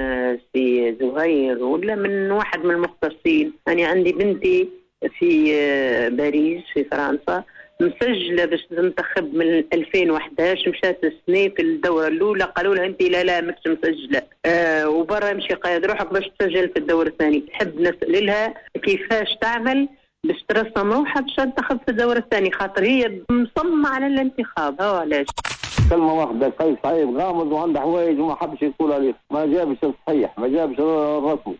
سي زهير ولا من واحد من المختصين. أنا عندي بنتي في باريس في فرنسا مسجلة باش تنتخب من 2011. مشات السنة في الدورة الأولى قالوا لها أنت لا ماكش مسجلة وبرا مشي قايد روحك باش تسجل في الدورة الثانية. تحب نسأل لها كيفاش تعمل باش ترسم روحها باش تنتخب في الدورة الثانية خاطر هي مصممة على الانتخاب. هو علاش كلمة واحدة قيس سعيد غامض وعنده حوايج وما حبش يقول عليه. ما جابش الصحيح ما جابش الرسمي.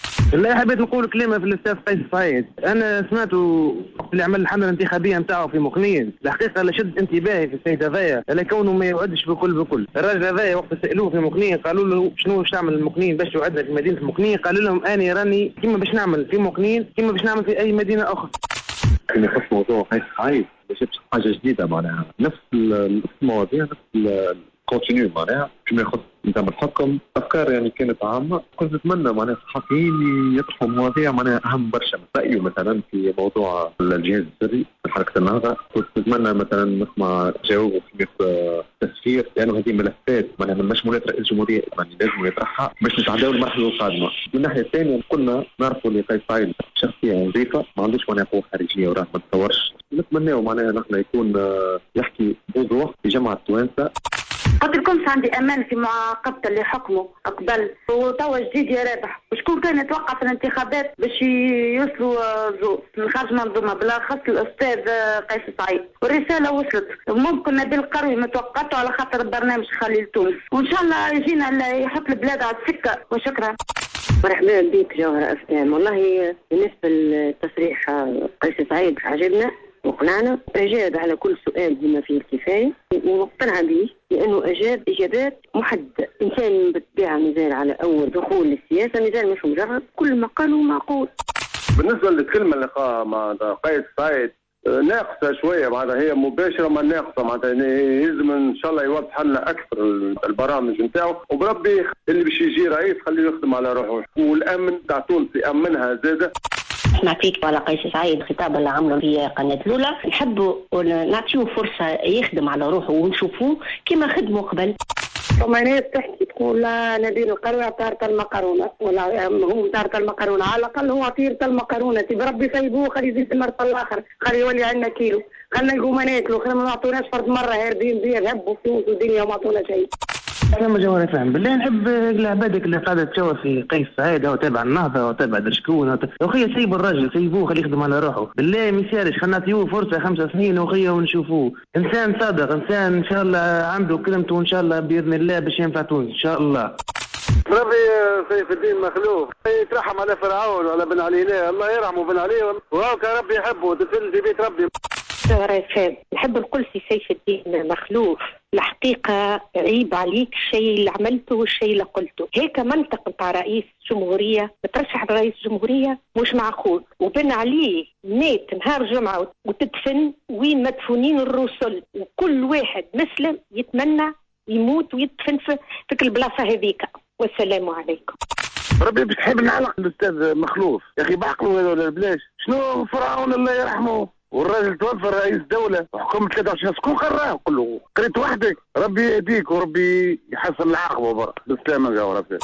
لا حبيت نقول كلمة في الأستاذ قيس سعيد. أنا سمعته اللي عمل الحملة الانتخابية نتاعو في مقنين. الحقيقة لشد انتباهي في السيد هذايا لكونه ما يوعدش بكل. الراجل هذايا وقت سألوه في مقنين قالوا له شنو باش تعمل المقنين باش يوعدنا في مدينة مقنين. قال لهم أنا راني كيما باش نعمل في مقنين كيما باش نعمل في أي مدينة أخرى. كان يخص موضوع قيس سعيد باش حاجة جديدة معناها نفس المواضيع نفس كونتينيو معناها فيما يخص نظام الحكم. افكار يعني كانت عامه. كنت نتمنى معناها الصحفيين يطرحوا مواضيع معناها اهم برشا. رايه مثلا في موضوع الجهاز السري في حركه النهضه. كنت نتمنى مثلا نسمع جوابه في التسفير لانه هذه ملفات معناها من مشمولات رئيس الجمهوريه يعني لازم يطرحها باش نتعداو المرحله القادمه. من الناحيه الثانيه كنا نعرفوا اللي قيس سعيد شخصيه نظيفه ما عندوش معناها قوه خارجيه وراه ما تصورش. نتمناه معناها نحن يكون يحكي بوضوح في جماعه توانسه. قلت لكمش عندي امان في معاقبته اللي حكمه قبل وتوا جديد يا رابح. وشكون كان يتوقع في الانتخابات باش يوصلوا زوز من خارج منظومه بالاخص الاستاذ قيس سعيد. والرساله وصلت. ممكن نبيل القروي متوقعته على خاطر البرنامج خليل تونس وان شاء الله يجينا يحط البلاد على السكه. وشكرا. مرحبا بك جوهر أفهام. والله بالنسبه لتصريح قيس سعيد عجبنا وقنعنا. أجاب على كل سؤال بما فيه الكفاية ومقتنع به لأنه أجاب إجابات محددة. إنسان بالطبيعة نزال على أول دخول للسياسة نزال مش مجرد كل ما قالوا معقول. بالنسبة للكلمة اللي قالها مع قيس سعيد ناقصة شوية معناتها هي مباشرة ما ناقصة معناتها يلزم إن شاء الله يوضح لنا أكثر البرامج نتاعو. وبربي اللي باش يجي رئيس خليه يخدم على روحه والأمن تاع تونس يأمنها زادة. نعطيك على قيس سعيد خطاب اللي عملوا في قناة الأولى، نحبوا نعطيوه فرصة يخدم على روحه ونشوفوه كما خدموا قبل. وما ناس تحكي تقول لا نبيل القروي طارة المقرونة ولا هو طارة المقرونة، على الأقل هو طيرة المقرونة، تبي ربي يسيبوه خلي يزيد المرة الآخر، خلي يولي عندنا كيلو، خلنا نقوم ناكلوا، خلينا ما نعطوناش فرد مرة هاربين بيه ذهبوا فلوس ودنيا وما عطونا شيء. انا ما جواني فاهم بالله، نحب العبادك اللي قاعده تشوف في قيس سعيد او تابع النهضه وتابع درشكون وخيا سيبوا الراجل، سيبوه خليه يخدم على روحه بالله، ما يسالش، خلينا نعطيوه فرصه 5 سنين وخيا ونشوفوه انسان صادق، انسان ان شاء الله عنده كلمته وان شاء الله باذن الله باش ينفع تونس ان شاء الله. ربي سيف الدين مخلوف يترحم على فرعون وعلى بن علي، الله يرحمه بن علي، وهو كان ربي يحبه تدفن في بيت ربي. نحب نقول في سيف الدين مخلوف، الحقيقة عيب عليك الشيء اللي عملته والشيء اللي قلته، هيك منطق نتاع رئيس جمهورية بترشح رئيس جمهورية مش معقول، وبن عليه مات نهار جمعة وتدفن وين مدفونين الرسل، وكل واحد مسلم يتمنى يموت ويدفن في البلاصة هذيك. والسلام عليكم. ربي باش تحب نعلق الاستاذ مخلوف يا اخي بعقله هذا ولا بلاش، شنو فرعون الله يرحمه والراجل توفى رئيس دولة وحكم 23 شكون قراه؟ قل له قريت وحدك، ربي يهديك وربي يحسن العاقبة برا بالسلامة يا ربي.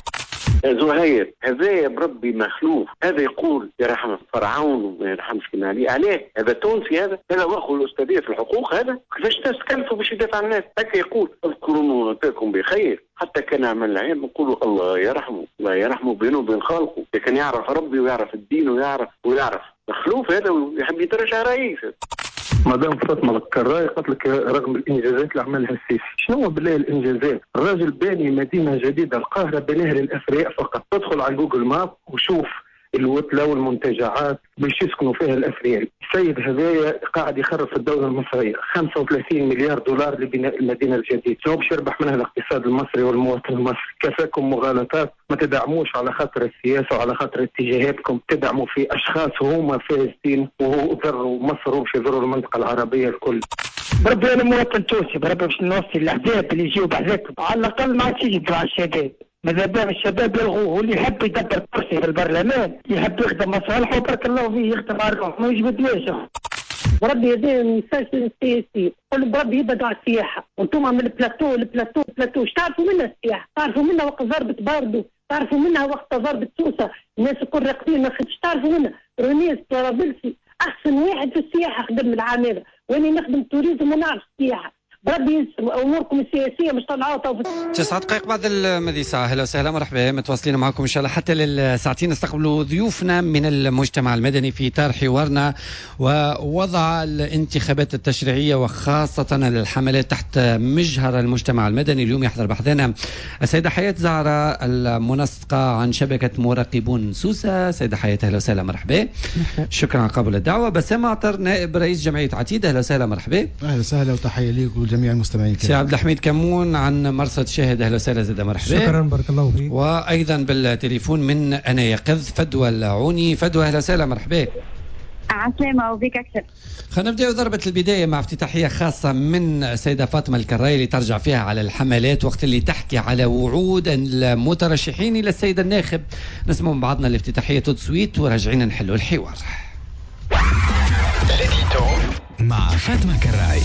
زهير هذا بربي مخلوف، هذا يقول يرحم فرعون وما يرحمش كنا عليه، عليه هذا تونسي، هذا واخو الاستاذيه في الحقوق، هذا كيفاش تكلفوا باش يدافع عن الناس؟ هكا يقول اذكروا موتاكم بخير، حتى كان عمل العين نقولوا الله يرحمه، الله يرحمه بينه وبين خلقه، كان يعرف ربي ويعرف الدين ويعرف مخلوف هذا ويحب يترشح رئيس. مدام فاطمه الكراي قالت لك رغم الانجازات اللي عملها السيسي، شنو بالله الانجازات؟ الراجل باني مدينه جديده، القاهره بناها للافرياء فقط، تدخل على جوجل ماب وشوف الوتله والمنتجعات باش يسكنوا فيها الافرياء، السيد هذايا قاعد يخرب في الدوله المصريه 35 مليار دولار لبناء المدينه الجديده، شنو باش يربح منها الاقتصاد المصري والمواطن المصري؟ كفاكم مغالطات، ما تدعموش على خاطر السياسه وعلى خاطر اتجاهاتكم، تدعموا في اشخاص هما فاسدين وضروا مصر وباش يضروا المنطقه العربيه الكل. بربي انا مواطن تونسي، بربي باش نوصي الاحزاب اللي يجيو بعدكم على الاقل ما عادش يجبروا على الشباب، ماذا بال الشباب يلغوه، واللي يحب يدبر كرسي في البرلمان يحب يخدم مصالحه بارك الله فيه يخدم على روحه ما يجبدناش. بربي هذا ميساج السياسي، قول بربي يبعدوا على السياحه، وانتم من البلاتو ايش تعرفوا منها السياحه؟ تعرفوا منها وقت ضربت باردو، تعرفوا منها وقت ضربت سوسه، الناس الكل راقدين ما خدش، تعرفوا منها رونيس طرابلسي احسن واحد في السياحه خدم العام هذا، وانا نخدم توريزم ونعرف السياحه. بربي اموركم السياسيه مش طلعوا 9 دقائق بعد الماضي ساعه. اهلا وسهلا مرحبا، متواصلين معكم ان شاء الله حتى للساعتين. نستقبلوا ضيوفنا من المجتمع المدني في اطار حوارنا ووضع الانتخابات التشريعيه وخاصه الحملات تحت مجهر المجتمع المدني. اليوم يحضر بحثنا السيده حياه زهره المنسقه عن شبكه مراقبون سوسه. سيده حياه اهلا وسهلا مرحبا. شكرا على قبول الدعوه. بسام عطر نائب رئيس جمعيه عتيد اهلا وسهلا مرحبا. اهلا وسهلا وتحيه ليك جميع المستمعين. سي عبد الحميد كمون عن مرصد شاهد اهلا وسهلا زاد مرحبا. شكرا بارك الله فيك. وايضا بالتليفون من انا يقظ فدوى العوني. فدوى اهلا وسهلا مرحبا. عسلامة وبك أكثر. خلينا نبدأ ضربة البداية مع افتتاحية خاصة من السيدة فاطمة الكراي اللي ترجع فيها على الحملات وقت اللي تحكي على وعود المترشحين إلى السيد الناخب. نسمع من بعضنا الافتتاحية تسويت وراجعين نحلوا الحوار مع فاطمة كراي.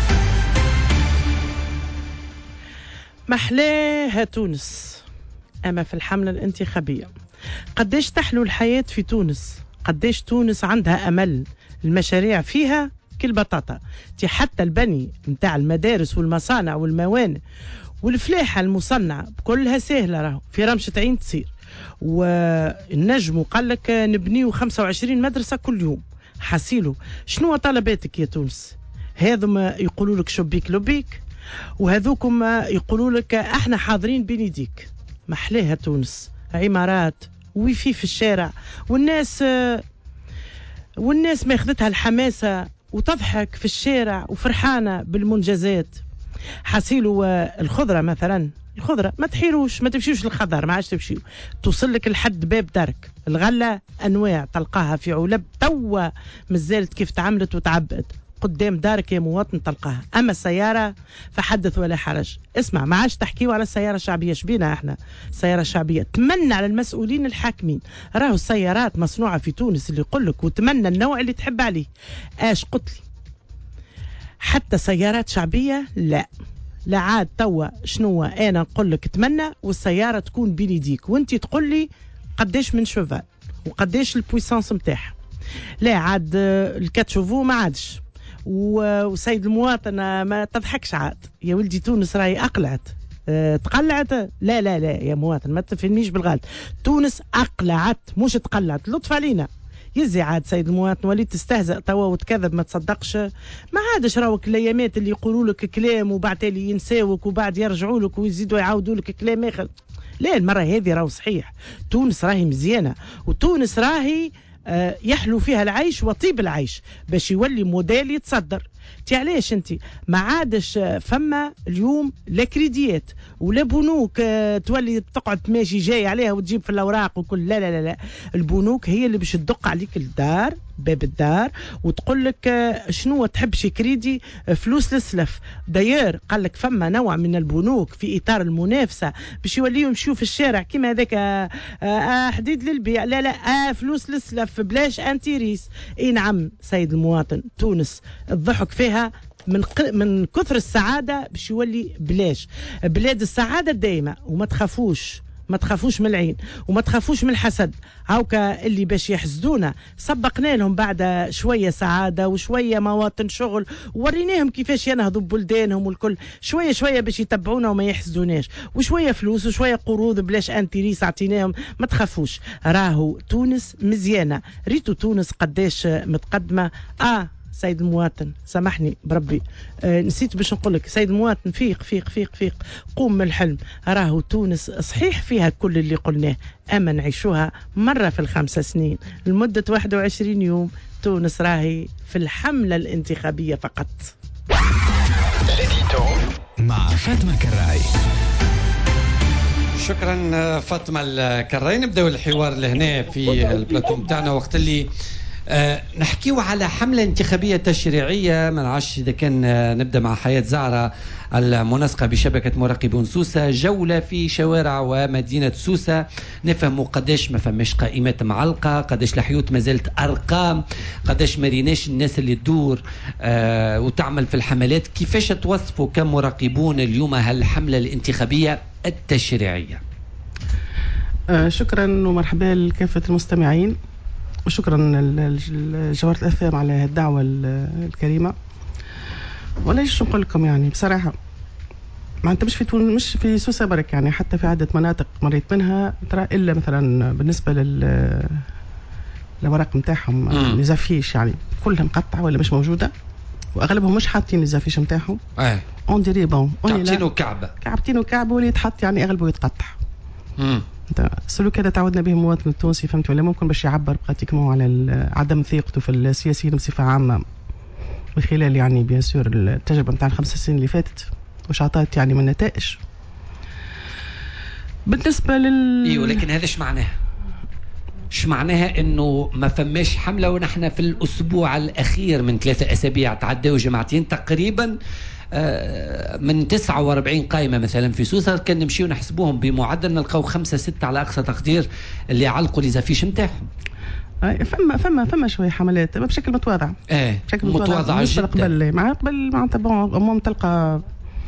محلاها تونس، أما في الحملة الانتخابية قديش تحلو الحياة في تونس، قديش تونس عندها أمل، المشاريع فيها كل بطاطا، حتى البني متاع المدارس والمصانع والموانئ والفلاحة المصنعة كلها سهلة، راهو في رمشة عين تصير. والنجم قال لك نبنيو 25 مدرسة كل يوم. حسيلو شنو طلباتك يا تونس؟ هذوما يقولوا لك شبيك لبيك، وهذوكم يقولوا لك احنا حاضرين بين يديك. محلاها تونس، عمارات ويفي في الشارع، والناس ما اخذتها الحماسة وتضحك في الشارع وفرحانة بالمنجزات. حسيلوا الخضرة مثلا، الخضرة ما تحيروش، ما تمشيوش للخضر، ما عادش تمشيو، توصل لك لحد باب دارك. الغلة أنواع تلقاها في علب توا مازالت كيف تعملت وتعبت، قدام دارك يا مواطن تلقاها. اما السياره فحدث ولا حرج. اسمع، ما عادش تحكيوا على السياره الشعبيه، شبينا احنا السياره الشعبيه. تمنى على المسؤولين الحاكمين، راهو السيارات مصنوعه في تونس اللي يقول لك، وتمنى النوع اللي تحب عليه. اش قلت لي حتى سيارات شعبيه؟ لا عاد توا شنو انا نقول لك تمنى والسياره تكون بين يديك وانت تقول لي قداش من شوفال وقداش البويسانس نتاعها. لا عاد الكات شوفو ما عادش. وسيد المواطن ما تضحكش عاد يا ولدي، تونس راهي اقلعت. تقلعت؟ لا يا مواطن ما تفهمنيش بالغلط، تونس اقلعت مش تقلعت. لطف علينا يزي عاد سيد المواطن، وليت تستهزأ توا وتكذب ما تصدقش. ما عادش راوك الايامات اللي يقولوا لك كلام وبعد تالي ينساوك وبعد يرجعوا لك ويزيدوا يعاودوا لك كلام اخر. لا المره هذه راهو صحيح تونس راهي مزيانه، وتونس راهي يحلو فيها العيش وطيب العيش باش يولي موديل يتصدر. علاش انت ما عادش فما اليوم لا كريديات ولا بنوك تولي تقعد ماشي جاي عليها وتجيب في الاوراق وكل لا البنوك هي اللي باش تدق عليك الدار، باب الدار، وتقول لك شنو تحب شي كريدي فلوس للسلف. داير قال لك فما نوع من البنوك في اطار المنافسه باش يوليو يمشيو في الشارع كيما هذاك حديد للبيع، لا فلوس للسلف بلاش انتيريس. اي نعم سيد المواطن، تونس الضحك فيها من كثر السعاده باش يولي بلاش. بلاد السعاده الدائمه، وما تخافوش من العين وما تخافوش من الحسد. هاوكا اللي باش يحسدونا سبقنا لهم بعد شويه سعاده وشويه مواطن شغل، ووريناهم كيفاش ينهضوا ببلدانهم والكل شويه باش يتبعونا وما يحسدوناش، وشويه فلوس وشويه قروض بلاش انتريس عطيناهم. ما تخافوش، راهو تونس مزيانه. ريتو تونس قداش متقدمه. سيد المواطن سامحني بربي، نسيت باش نقول لك سيد المواطن، فيق قوم من الحلم. راهو تونس صحيح فيها كل اللي قلناه، اما نعيشوها مره في ال5 سنين لمده 21 يوم. تونس راهي في الحمله الانتخابيه فقط. مع فاطمه كراي. شكرا فاطمه الكراي. نبداو الحوار لهنا في البلاتو نتاعنا، وقت اللي نحكيو على حملة انتخابية تشريعية. ما نعرفش إذا كان نبدأ مع حياة زعرة المنسقة بشبكة مراقبون سوسة، جولة في شوارع ومدينة سوسة، نفهموا قداش ما فماش قائمات معلقة، قداش الحيوت ما زالت أرقام، قداش ما ريناش الناس اللي تدور وتعمل في الحملات. كيفاش توصفوا كمراقبون اليوم هالحملة الانتخابية التشريعية؟ شكرا ومرحبا لكافة المستمعين، وشكرا لجوهرة الأثام على الدعوة الكريمة. ولا ايش نقول لكم يعني بصراحة، ما انت مش في سوسة برك، يعني حتى في عدة مناطق مريت منها ترى إلا مثلا بالنسبة للورق نتاعهم لزافيش يعني كلها مقطعة ولا مش موجودة، وأغلبهم مش حاطين الزافيش نتاعهم. اون ديري بون كعبتين وكعبة واللي يتحط يعني أغلبه يتقطع. السلوك هذا تعودنا به المواطن التونسي، فهمت ولا؟ ممكن باش يعبر براتيكمون على عدم ثقته في السياسيين بصفة عامة من خلال يعني بيان سور التجربة نتاع ال5 سنين اللي فاتت وش عطات يعني من نتائج. بالنسبة ولكن هذا ايش معناها؟ ايش معناها انه ما فماش حملة ونحن في الاسبوع الاخير من 3 أسابيع تعداو جماعتين تقريبا من 49 قائمة مثلا في سوسة، كان نمشيو نحسبوهم بمعدل نلقاو 5 6 على أقصى تقدير اللي علقوا لي زافيش نتاعهم. فما شوية حملات بشكل متواضع. بشكل متواضع جدا. قبل معناتها بون تلقى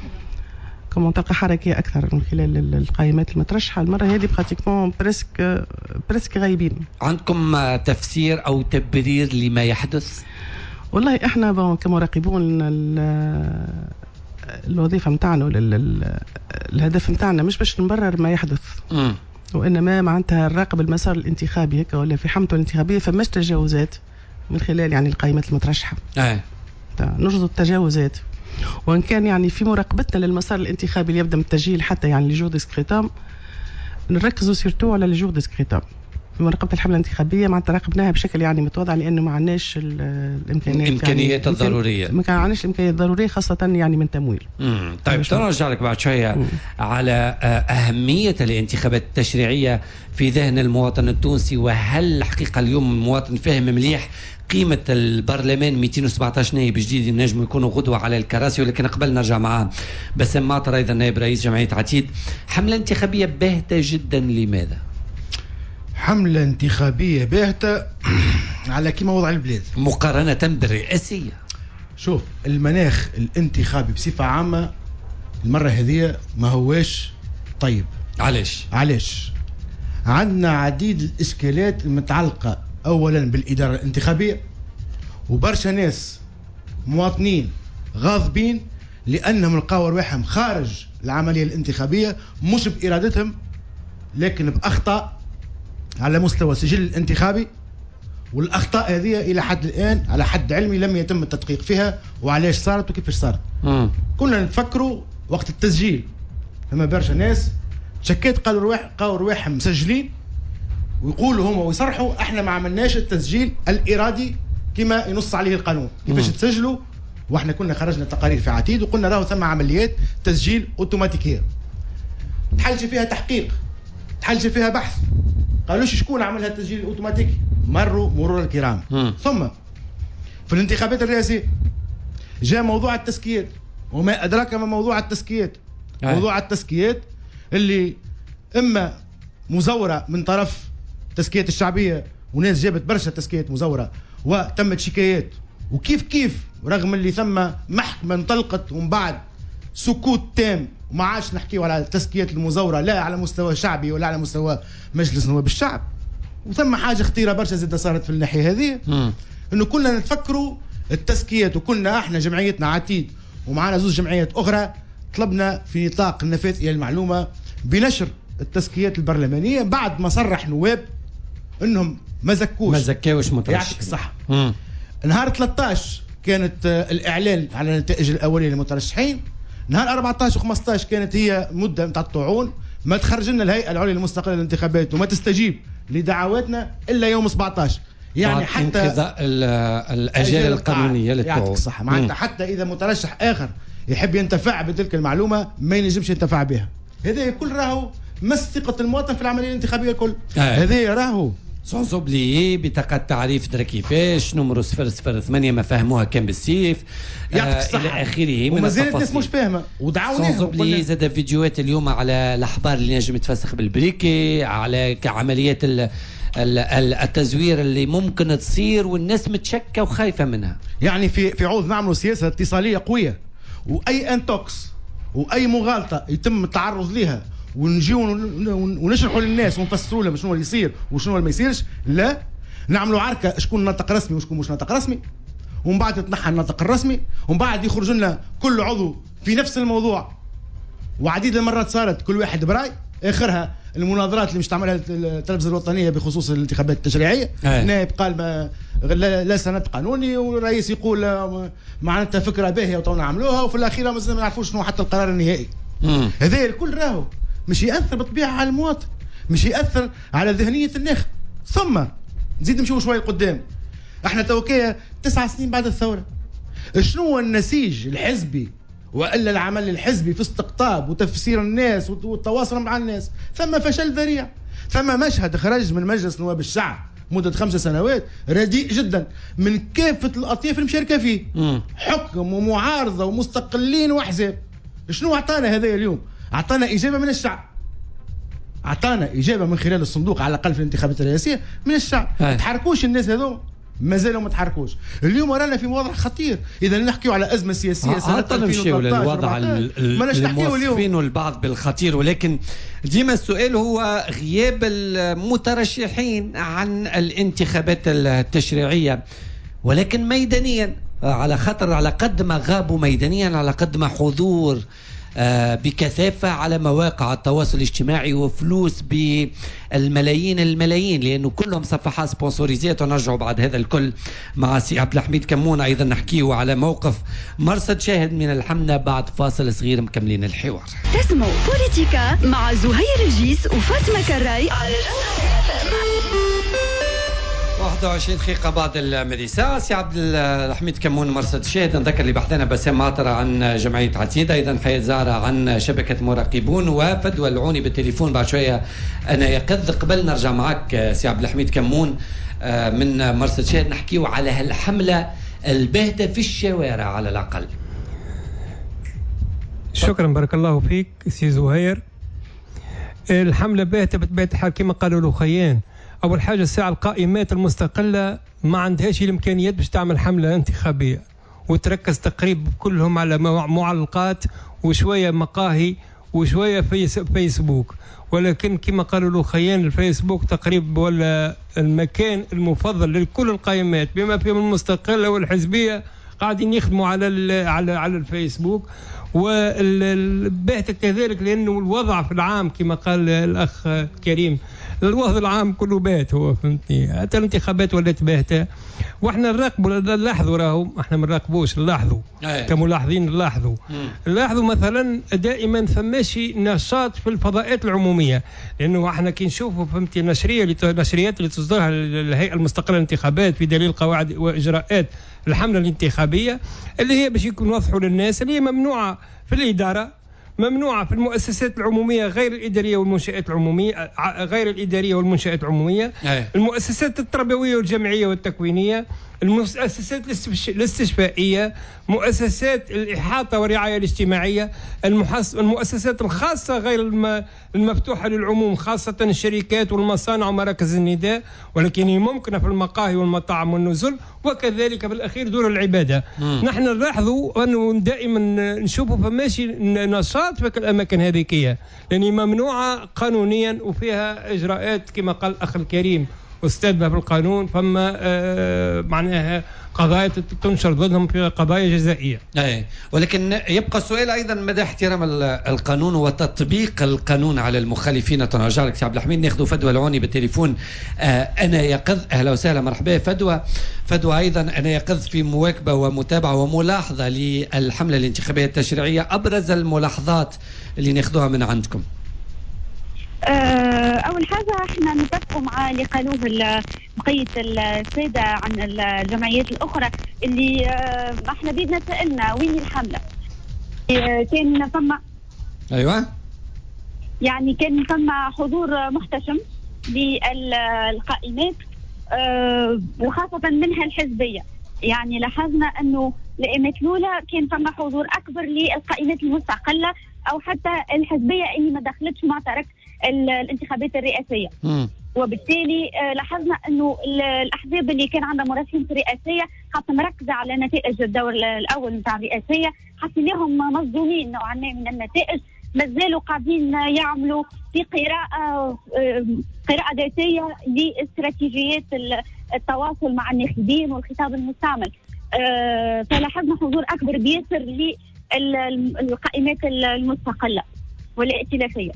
حركة أكثر من خلال القائمات المترشحة. المرة هذه براتيكمون بريسك غايبين. عندكم تفسير أو تبرير لما يحدث؟ والله احنا كمراقبون الوظيفة متاعنا الهدف متاعنا مش باش نبرر ما يحدث، وإنما معناتها نراقب المسار الانتخابي هكا ولا في حملته الانتخابية فماش تجاوزات من خلال يعني القائمات المترشحة. نرصد التجاوزات، وإن كان يعني في مراقبتنا للمسار الانتخابي اللي يبدأ من التسجيل حتى يعني لجور ديسكريتام نركزوا سيرتو على لجور ديسكريتام. في مراقبة الحملة الانتخابية معناتها راقبناها بشكل يعني متواضع لأنه ما عندناش الإمكانيات الضرورية. ما كان عندناش الإمكانيات الضرورية خاصة يعني من تمويل. طيب ترجع لك بعد شوية على أهمية الانتخابات التشريعية في ذهن المواطن التونسي، وهل حقيقة اليوم المواطن فاهم مليح قيمة البرلمان 217 نائب جديد ينجموا يكونوا غدوة على الكراسي. ولكن قبل نرجع معاه بسام ماطر أيضا نائب رئيس جمعية عتيد. حملة انتخابية باهتة جدا، لماذا؟ حملة انتخابية باهتة على كيما وضع البلاد مقارنة بالرئاسية. شوف، المناخ الانتخابي بصفة عامة المرة هذه ما هواش طيب. علاش؟ عندنا عديد الإشكالات المتعلقة أولا بالإدارة الانتخابية، وبرشا ناس مواطنين غاضبين لأنهم لقاو رواحهم خارج العملية الانتخابية مش بإرادتهم لكن بأخطاء على مستوى السجل الانتخابي. والأخطاء هذه إلى حد الآن على حد علمي لم يتم التدقيق فيها وعلاش صارت وكيفاش صارت. كنا نفكروا وقت التسجيل فما برشا ناس تشكيت قالوا رواحهم مسجلين ويقولوا هم ويصرحوا احنا ما عملناش التسجيل الإرادي كما ينص عليه القانون. كيفاش تسجلوا؟ واحنا كنا خرجنا تقارير في عتيد وقلنا راهو ثم عمليات تسجيل اوتوماتيكيه تحلش فيها تحقيق، تحلش فيها بحث. قالوش شكون عملها التسجيل الاوتوماتيكي، مروا مرور الكرام. ثم في الانتخابات الرئاسيه جاء موضوع التزكيات، وما ادراك ما موضوع التزكيات. موضوع التزكيات اللي اما مزوره من طرف التزكيات الشعبيه وناس جابت برشا تزكيات مزوره وتمت شكايات، وكيف كيف رغم اللي ثم محكمه انطلقت ومن بعد سكوت تام وما عادش نحكيو على التزكيات المزوره لا على مستوى شعبي ولا على مستوى مجلس نواب الشعب. وثم حاجه خطيره برشا زيد صارت في الناحيه هذه، انه كنا نتفكروا التزكيات وكنا احنا جمعيتنا عتيد ومعنا زوج جمعيات اخرى طلبنا في نطاق النفاذ الى المعلومه بنشر التزكيات البرلمانيه بعد ما صرح نواب انهم ما زكاوش مترشحين. يعطيك الصحه. نهار 13 كانت الاعلان على النتائج الاوليه للمترشحين، نهار 14 و15 كانت هي مده نتاع الطاعون، ما تخرج لنا الهيئه العليا المستقله للانتخابات وما تستجيب لدعواتنا الا يوم 17. يعني حتى انقضاء الاجال القانونيه للطاعون. يعطيك الصحه. معناتها حتى اذا مترشح اخر يحب ينتفع بتلك المعلومه ما ينجمش ينتفع بها. هذا كل راهو مس ثقه المواطن في العمليه الانتخابيه الكل. هذا راهو سونز اوبليي بطاقة تعريف درا كيفاش نمرو 008 ما فهموها كان بالسيف يعطيك الصحة إلى آخره من ومازالت الناس مش فاهمة ودعوناهم. سونز اوبليي زاد فيديوهات اليوم على الأحبار اللي نجم تفسخ بالبريكي، على عمليات التزوير اللي ممكن تصير والناس متشكة وخايفة منها. يعني في عوض نعملوا سياسة اتصالية قوية، وأي انتوكس وأي مغالطة يتم التعرض لها ونجيو ونشرحوا للناس ونفسروا لهم شنو اللي يصير وشنو اللي ما يصيرش. لا، نعملوا عركه شكون ناطق رسمي وشكون مش ناطق رسمي، ومن بعد يتنحى الناطق الرسمي، ومن بعد يخرج لنا كل عضو في نفس الموضوع. وعديد المرات صارت كل واحد براي، اخرها المناظرات اللي مش تعملها التلفزه الوطنيه بخصوص الانتخابات التشريعيه. نائب قال لا سند قانوني، والرئيس يقول معناتها فكره باهيه وتونا عملوها، وفي الاخير ما نعرفوش شنو حتى القرار النهائي. هذا الكل راهو مش يأثر بالطبيعة على المواطن، مش يأثر على ذهنية الناخب. ثم نزيد نمشيو شوية قدام، احنا توكية 9 سنين بعد الثورة. شنو هو النسيج الحزبي وإلا العمل الحزبي في استقطاب وتفسير الناس والتواصل مع الناس؟ ثم فشل ذريع، ثم مشهد خرج من مجلس نواب الشعب مدة 5 سنوات رديء جدا من كافة الأطياف المشاركة فيه، حكم ومعارضة ومستقلين وأحزاب. شنو أعطانا هذا اليوم؟ أعطانا إجابة من الشعب، أعطانا إجابة من خلال الصندوق على الأقل في الانتخابات الرئاسية من الشعب. تحركوش الناس هذول، ما زالوا ما تحركوش. اليوم رانا في وضع خطير. إذا نحكيو على أزمة سياسية سنة 2013 ما نش نحكيو اليوم البعض بالخطير، ولكن ديما السؤال هو غياب المترشحين عن الانتخابات التشريعية، ولكن ميدانيا على خطر. على قد ما غابوا ميدانيا على قد ما حضور بكثافة على مواقع التواصل الاجتماعي وفلوس بالملايين لأنه كلهم صفحات سبونسوريزيات. ونرجع بعد هذا الكل مع سي عبد الحميد كمون أيضا نحكيه على موقف مرصد شاهد من الحملة. بعد فاصل صغير مكملين الحوار. تسمو بوليتيكا مع زهير الجيس وفاطمة كراي على 21 دقيقة بعد المساء. سي عبد الحميد كمون مرصد شاهد. نذكر اللي بحثنا بسام معطرة عن جمعية عتيدة، أيضا حياة زارة عن شبكة مراقبون، وفدوى العوني بالتليفون بعد شوية. أنا يقظ قبل نرجع معك سي عبد الحميد كمون من مرصد شاهد نحكيه على هالحملة الباهتة في الشوارع على الأقل. شكرا بارك الله فيك سي زهير. الحملة باهتة بطبيعة الحال كما قالوا الأخيان. أول حاجة الساعة القائمات المستقلة ما عندهاش الإمكانيات باش تعمل حملة انتخابية وتركز تقريبا كلهم على معلقات وشوية مقاهي وشوية فيسبوك، ولكن كما قالوا الأخيان الفيسبوك تقريبا ولا المكان المفضل لكل القائمات بما فيهم المستقلة والحزبية قاعدين يخدموا على الفيسبوك. والباهتة كذلك لأنه الوضع في العام كما قال الأخ كريم، الوضع العام كله بات، هو فهمتني، حتى الانتخابات ولات باهتة. واحنا نراقبوا نلاحظوا، راهو احنا ما نراقبوش نلاحظوا كملاحظين نلاحظوا مثلا دائما فماشي نشاط في الفضاءات العمومية، لأنه احنا كي نشوفوا فهمتي النشريات اللي تصدرها الهيئة المستقلة للانتخابات في دليل قواعد وإجراءات الحملة الانتخابية اللي هي باش يكون واضحوا للناس، اللي هي ممنوعة في الإدارة، ممنوعة في المؤسسات العمومية غير الإدارية والمنشآت العمومية، غير الإدارية والمنشآت العمومية، المؤسسات التربوية والجمعية والتكوينية، المؤسسات الاستشفائية، مؤسسات الإحاطة والرعاية الاجتماعية، المؤسسات الخاصة غير المفتوحة للعموم، خاصة الشركات والمصانع ومراكز النداء، ولكن هي ممكنة في المقاهي والمطاعم والنزل، وكذلك بالأخير دور العبادة. نحن نلاحظوا أنه دائما نشوفوا فماشي نشاط في الأماكن هذيكية، لأن ممنوعة قانونيا وفيها إجراءات كما قال الأخ الكريم أستاذنا في القانون، فما معناها قضايا تنشر ضدهم في قضايا جزائية. ولكن يبقى السؤال أيضا مدى احترام القانون وتطبيق القانون على المخالفين. تنرجع لك سي عبد الحميد. ناخذ فدوى العوني بالتليفون. أنا يقظ، أهلا وسهلا مرحبا. فدوى أيضا أنا يقظ في مواكبة ومتابعة وملاحظة للحملة الانتخابية التشريعية، أبرز الملاحظات اللي ناخذوها من عندكم. أول حاجة احنا نتفقوا مع اللي قالوه مقيد السادة عن الجمعيات الأخرى اللي احنا بدنا سألنا وين الحملة. كان ثم أيوة يعني كان ثم حضور محتشم للقائمات وخاصة منها الحزبية. يعني لاحظنا أنه الأيامات الأولى كان ثم حضور أكبر للقائمات المستقلة أو حتى الحزبية اللي ما دخلتش معترك الانتخابات الرئاسية. وبالتالي لاحظنا أنه الأحزاب اللي كان عندها مرشحين في الرئاسية حتى مركزة على نتائج الدور الأول نتاع الرئاسية، حسيناهم مصدومين نوعا ما من النتائج، مازالوا قاعدين يعملوا في قراءة ذاتية لاستراتيجيات التواصل مع الناخبين والخطاب المستعمل. فلاحظنا حضور أكبر بيسر للقائمات المستقلة والائتلافية.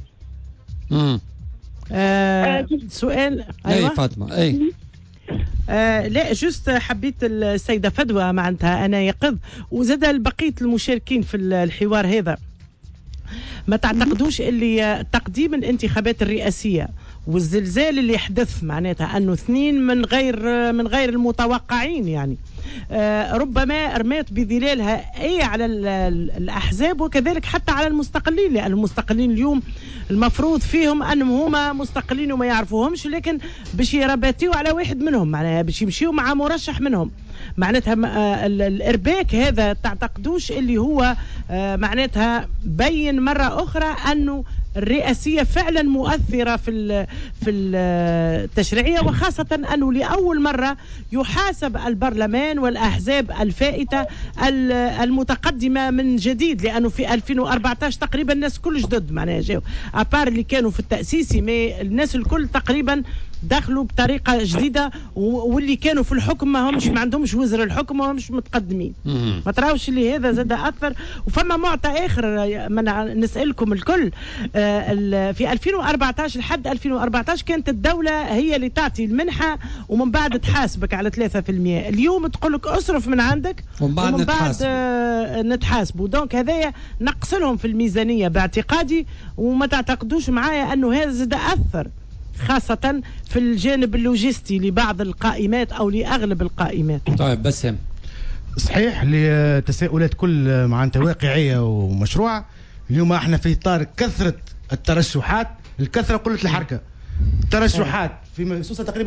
سؤال. أيوة فاطمة. لا جست حبيت السيدة فدوى معناتها أنا يقظ وزاد بقية المشاركين في الحوار هذا، ما تعتقدوش اللي تقديم الانتخابات الرئاسية والزلزال اللي حدث معناتها أنه اثنين من غير المتوقعين، يعني ربما رميت بظلالها على الأحزاب وكذلك حتى على المستقلين، لأن المستقلين اليوم المفروض فيهم أنهم هما مستقلين وما يعرفوهمش، لكن باش يرباتيوا على واحد منهم معناها باش يمشيوا مع مرشح منهم. معناتها الإرباك هذا تعتقدوش اللي هو معناتها بين مرة أخرى أنه الرئاسية فعلا مؤثرة في التشريعية، وخاصة أنه لأول مرة يحاسب البرلمان والأحزاب الفائتة المتقدمة من جديد، لأنه في 2014 تقريبا الناس كل جدد معناها جاو أبار اللي كانوا في التأسيسي، ما الناس الكل تقريبا دخلوا بطريقة جديدة، واللي كانوا في الحكم ما عندهمش وزر الحكم وما همش متقدمين. ما تراوش اللي هذا زاد أثر. وفما معطى آخر نسألكم الكل، في 2014 لحد 2014 كانت الدولة هي اللي تعطي المنحة ومن بعد تحاسبك على 3%. اليوم تقولك أصرف من عندك ومن بعد نتحاسبوا. دونك هذايا نقص لهم في الميزانية باعتقادي، وما تعتقدوش معايا أنه هذا زاد أثر خاصة في الجانب اللوجستي لبعض القائمات أو لأغلب القائمات. طيب بسام. صحيح لتساؤلات كل معناتها واقعية ومشروعة. اليوم احنا في إطار كثرة الترشحات، الكثرة قلة الحركة. ترشحات في سوسة تقريبا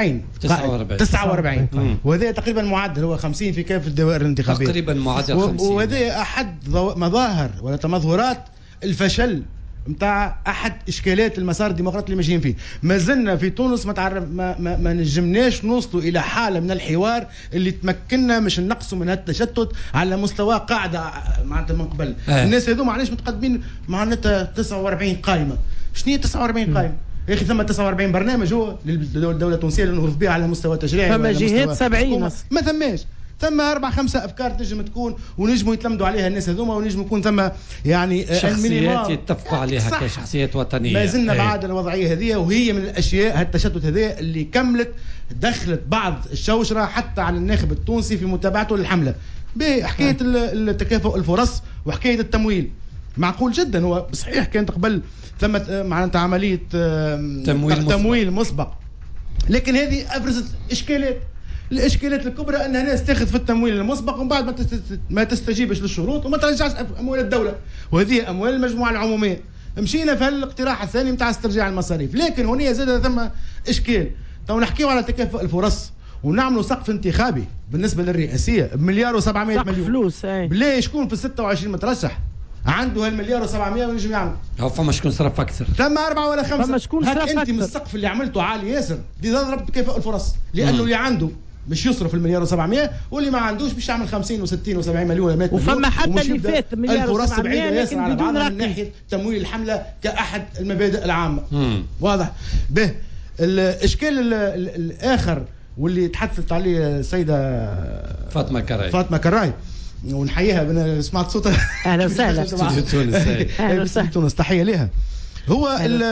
49 وهذا تقريبا معدل هو 50 في كافة الدوائر الانتخابية تقريبا معدل 50. وهذا أحد مظاهر ولا تمظهرات الفشل متاع احد اشكالات المسار الديمقراطي اللي ماشيين فيه. ما زلنا في تونس ما نجمناش نوصلوا الى حاله من الحوار اللي تمكننا مش نقصوا من التشتت على مستوى قاعده معناتها من قبل. الناس هذو معليش متقدمين معناتها 49 قائمه. شنو هي 49 قائمه؟ يا اخي ثم 49 برنامج هو للدوله التونسيه اللي نهض بها على مستوى تشريعي. فما جهات 70 ما ثماش. ثم 4-5 افكار تنجم تكون ونجموا يتلمدوا عليها الناس هذوما ونجموا يكون ثم يعني شخصيات يتفقوا عليها كشخصيات وطنيه. ما زلنا بعد الوضعيه هذه، وهي من الاشياء هالتشتت هذه اللي دخلت بعض الشوشره حتى على الناخب التونسي في متابعته للحمله بحكايه التكافؤ الفرص وحكايه التمويل. معقول جدا هو صحيح كانت قبل ثم معناتها عمليه تمويل مسبق، لكن هذه ابرزت اشكالات. الاشكالات الكبرى انها ناس تاخذ في التمويل المسبق ومن بعد ما تستجيبش للشروط وما ترجعش اموال الدوله، وهذه اموال المجموعه العموميه. مشينا في الاقتراح الثاني نتاع استرجاع المصاريف، لكن هنا زاد ثم اشكال. تو نحكيو على تكافؤ الفرص ونعملوا سقف انتخابي بالنسبه للرئاسيه بمليار و700 مليون فلوس. بالله شكون في 26 مترشح عنده هالمليار و700 ونجم يعمل؟ هو فما شكون صرف اكثر؟ ثم 4 ولا 5. فما شكون صرف اكثر؟ انت من السقف اللي عملته عالي ياسر دي تضرب تكافؤ الفرص، لانه اللي عنده مش يصرف المليار و700 واللي ما عندوش باش يعمل 50 و60 و70 مليون 100 مليون. وفما حتى اللي فات مليار الفرص بعيده ياسر على بدون بعضها من ناحيه تمويل الحمله كاحد المبادئ العامه. واضح. به الاشكال الاخر واللي تحدثت عليه السيده فاطمه كراي ونحييها سمعت صوتها. اهلا وسهلا. اهلا وسهلا تونس، تحيه لها. هو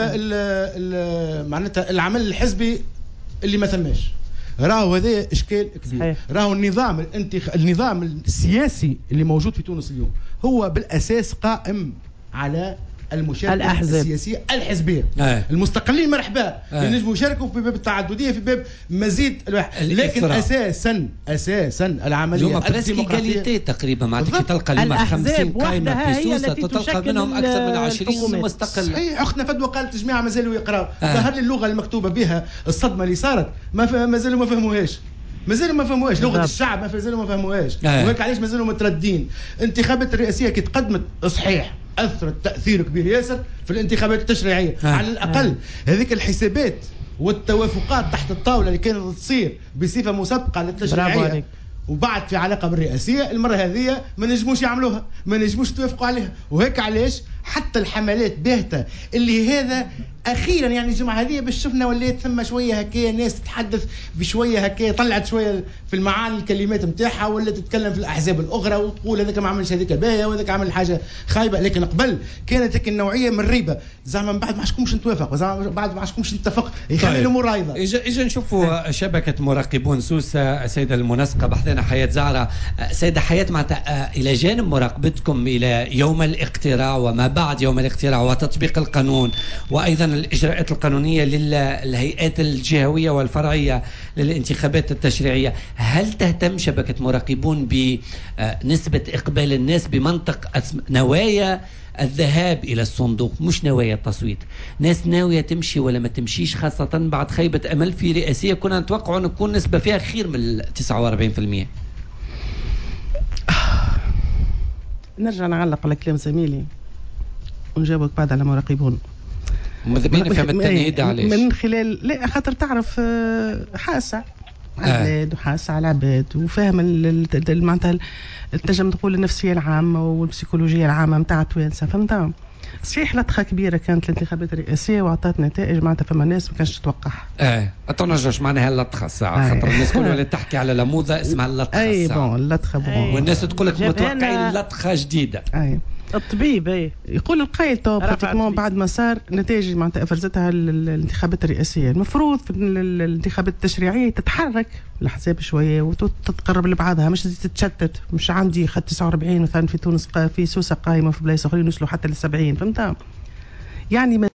معناتها العمل الحزبي اللي ما ثماش راهو هذا اشكال كبير. راهو النظام السياسي اللي موجود في تونس اليوم هو بالاساس قائم على المشاركه السياسيه الحزبيه. المستقلين مرحبا ينجموا يشاركوا في باب التعدديه في باب مزيد لكن اساسا العمليه الديمقراطيه تقريبا معناتها تلقى اليوم 50 قائمه في سوسه تلقى منهم اكثر من 20 مستقل. صحيح. اختنا فدوى قالت جماعه مازالوا يقراوا. ظهر لي اللغه المكتوبه بها الصدمه اللي صارت مازالوا ما فهموهاش. لغه الشعب مازالوا ما فهموهاش. وهيك علاش مازالوا متردين. انتخابات الرئاسيه كي تقدمت صحيح اثرت تاثير كبير ياسر في الانتخابات التشريعيه. على الاقل هذيك الحسابات والتوافقات تحت الطاوله اللي كانت تصير بصفه مسبقه للتشريعيه وبعد في علاقه بالرئاسيه المره هذه ما نجموش يعملوها، ما نجموش يتوافقوا عليها. وهيك علاش حتى الحملات باهته اللي هذا اخيرا يعني الجمعه هذه باش شفنا ولات ثم شويه هكايا ناس تتحدث بشويه هكايا طلعت شويه في المعاني الكلمات نتاعها ولا تتكلم في الاحزاب الاخرى وتقول هذاك ما عملش هذيك باهيه وهذاك عمل حاجه خايبه. لكن قبل كانت هيك النوعيه من الريبه زعما من بعد ما عشكمش نتوافق زعما بعد ما عشكمش نتفق يخلي الامور رايضه. اجا نشوفوا شبكه مراقبون سوسه. السيده المنسقه بحثنا حياه زهره. سيده حياه معناتها الى جانب مراقبتكم الى يوم الاقتراع وما بعد يوم الاقتراع وتطبيق القانون وايضا الاجراءات القانونيه للهيئات الجهويه والفرعيه للانتخابات التشريعيه، هل تهتم شبكه مراقبون بنسبه اقبال الناس بمنطق نوايا الذهاب الى الصندوق مش نوايا التصويت؟ ناس ناويه تمشي ولا ما تمشيش، خاصه بعد خيبه امل في رئاسيه كنا نتوقع ان تكون نسبه فيها خير من 49%. نرجع نعلق على كلام زميلي ونجاوبك بعد على مراقبون. ماذا نفهم التنهيد علاش؟ من خلال لا خاطر تعرف حاسه على البلاد وحاسه على العباد وفاهم معناتها تنجم تقول النفسيه العامه والبسيكولوجيه العامه نتاع التوانسه. فهمت؟ صحيح لطخه كبيره كانت الانتخابات الرئاسيه واعطت نتائج معناتها فما ناس ما كانش تتوقعها. اتنجش معناها اللطخه الساعه خاطر الناس كلها ولا تحكي على لموذه اسمها اللطخه الساعه. اللطخه والناس تقول لك متوقعين لطخه جديده. الطبيب يقول القايل تو براتيكمون بعد ما صار نتائج معناتها افرزتها الانتخابات الرئاسيه. المفروض في الانتخابات التشريعيه تتحرك الاحزاب شويه وتتقرب لبعضها مش تتشتت. مش عندي خد 49 مثلا في تونس في سوسه قايمه في بلايص اخرين يوصلوا حتى ل 70. فهمت يعني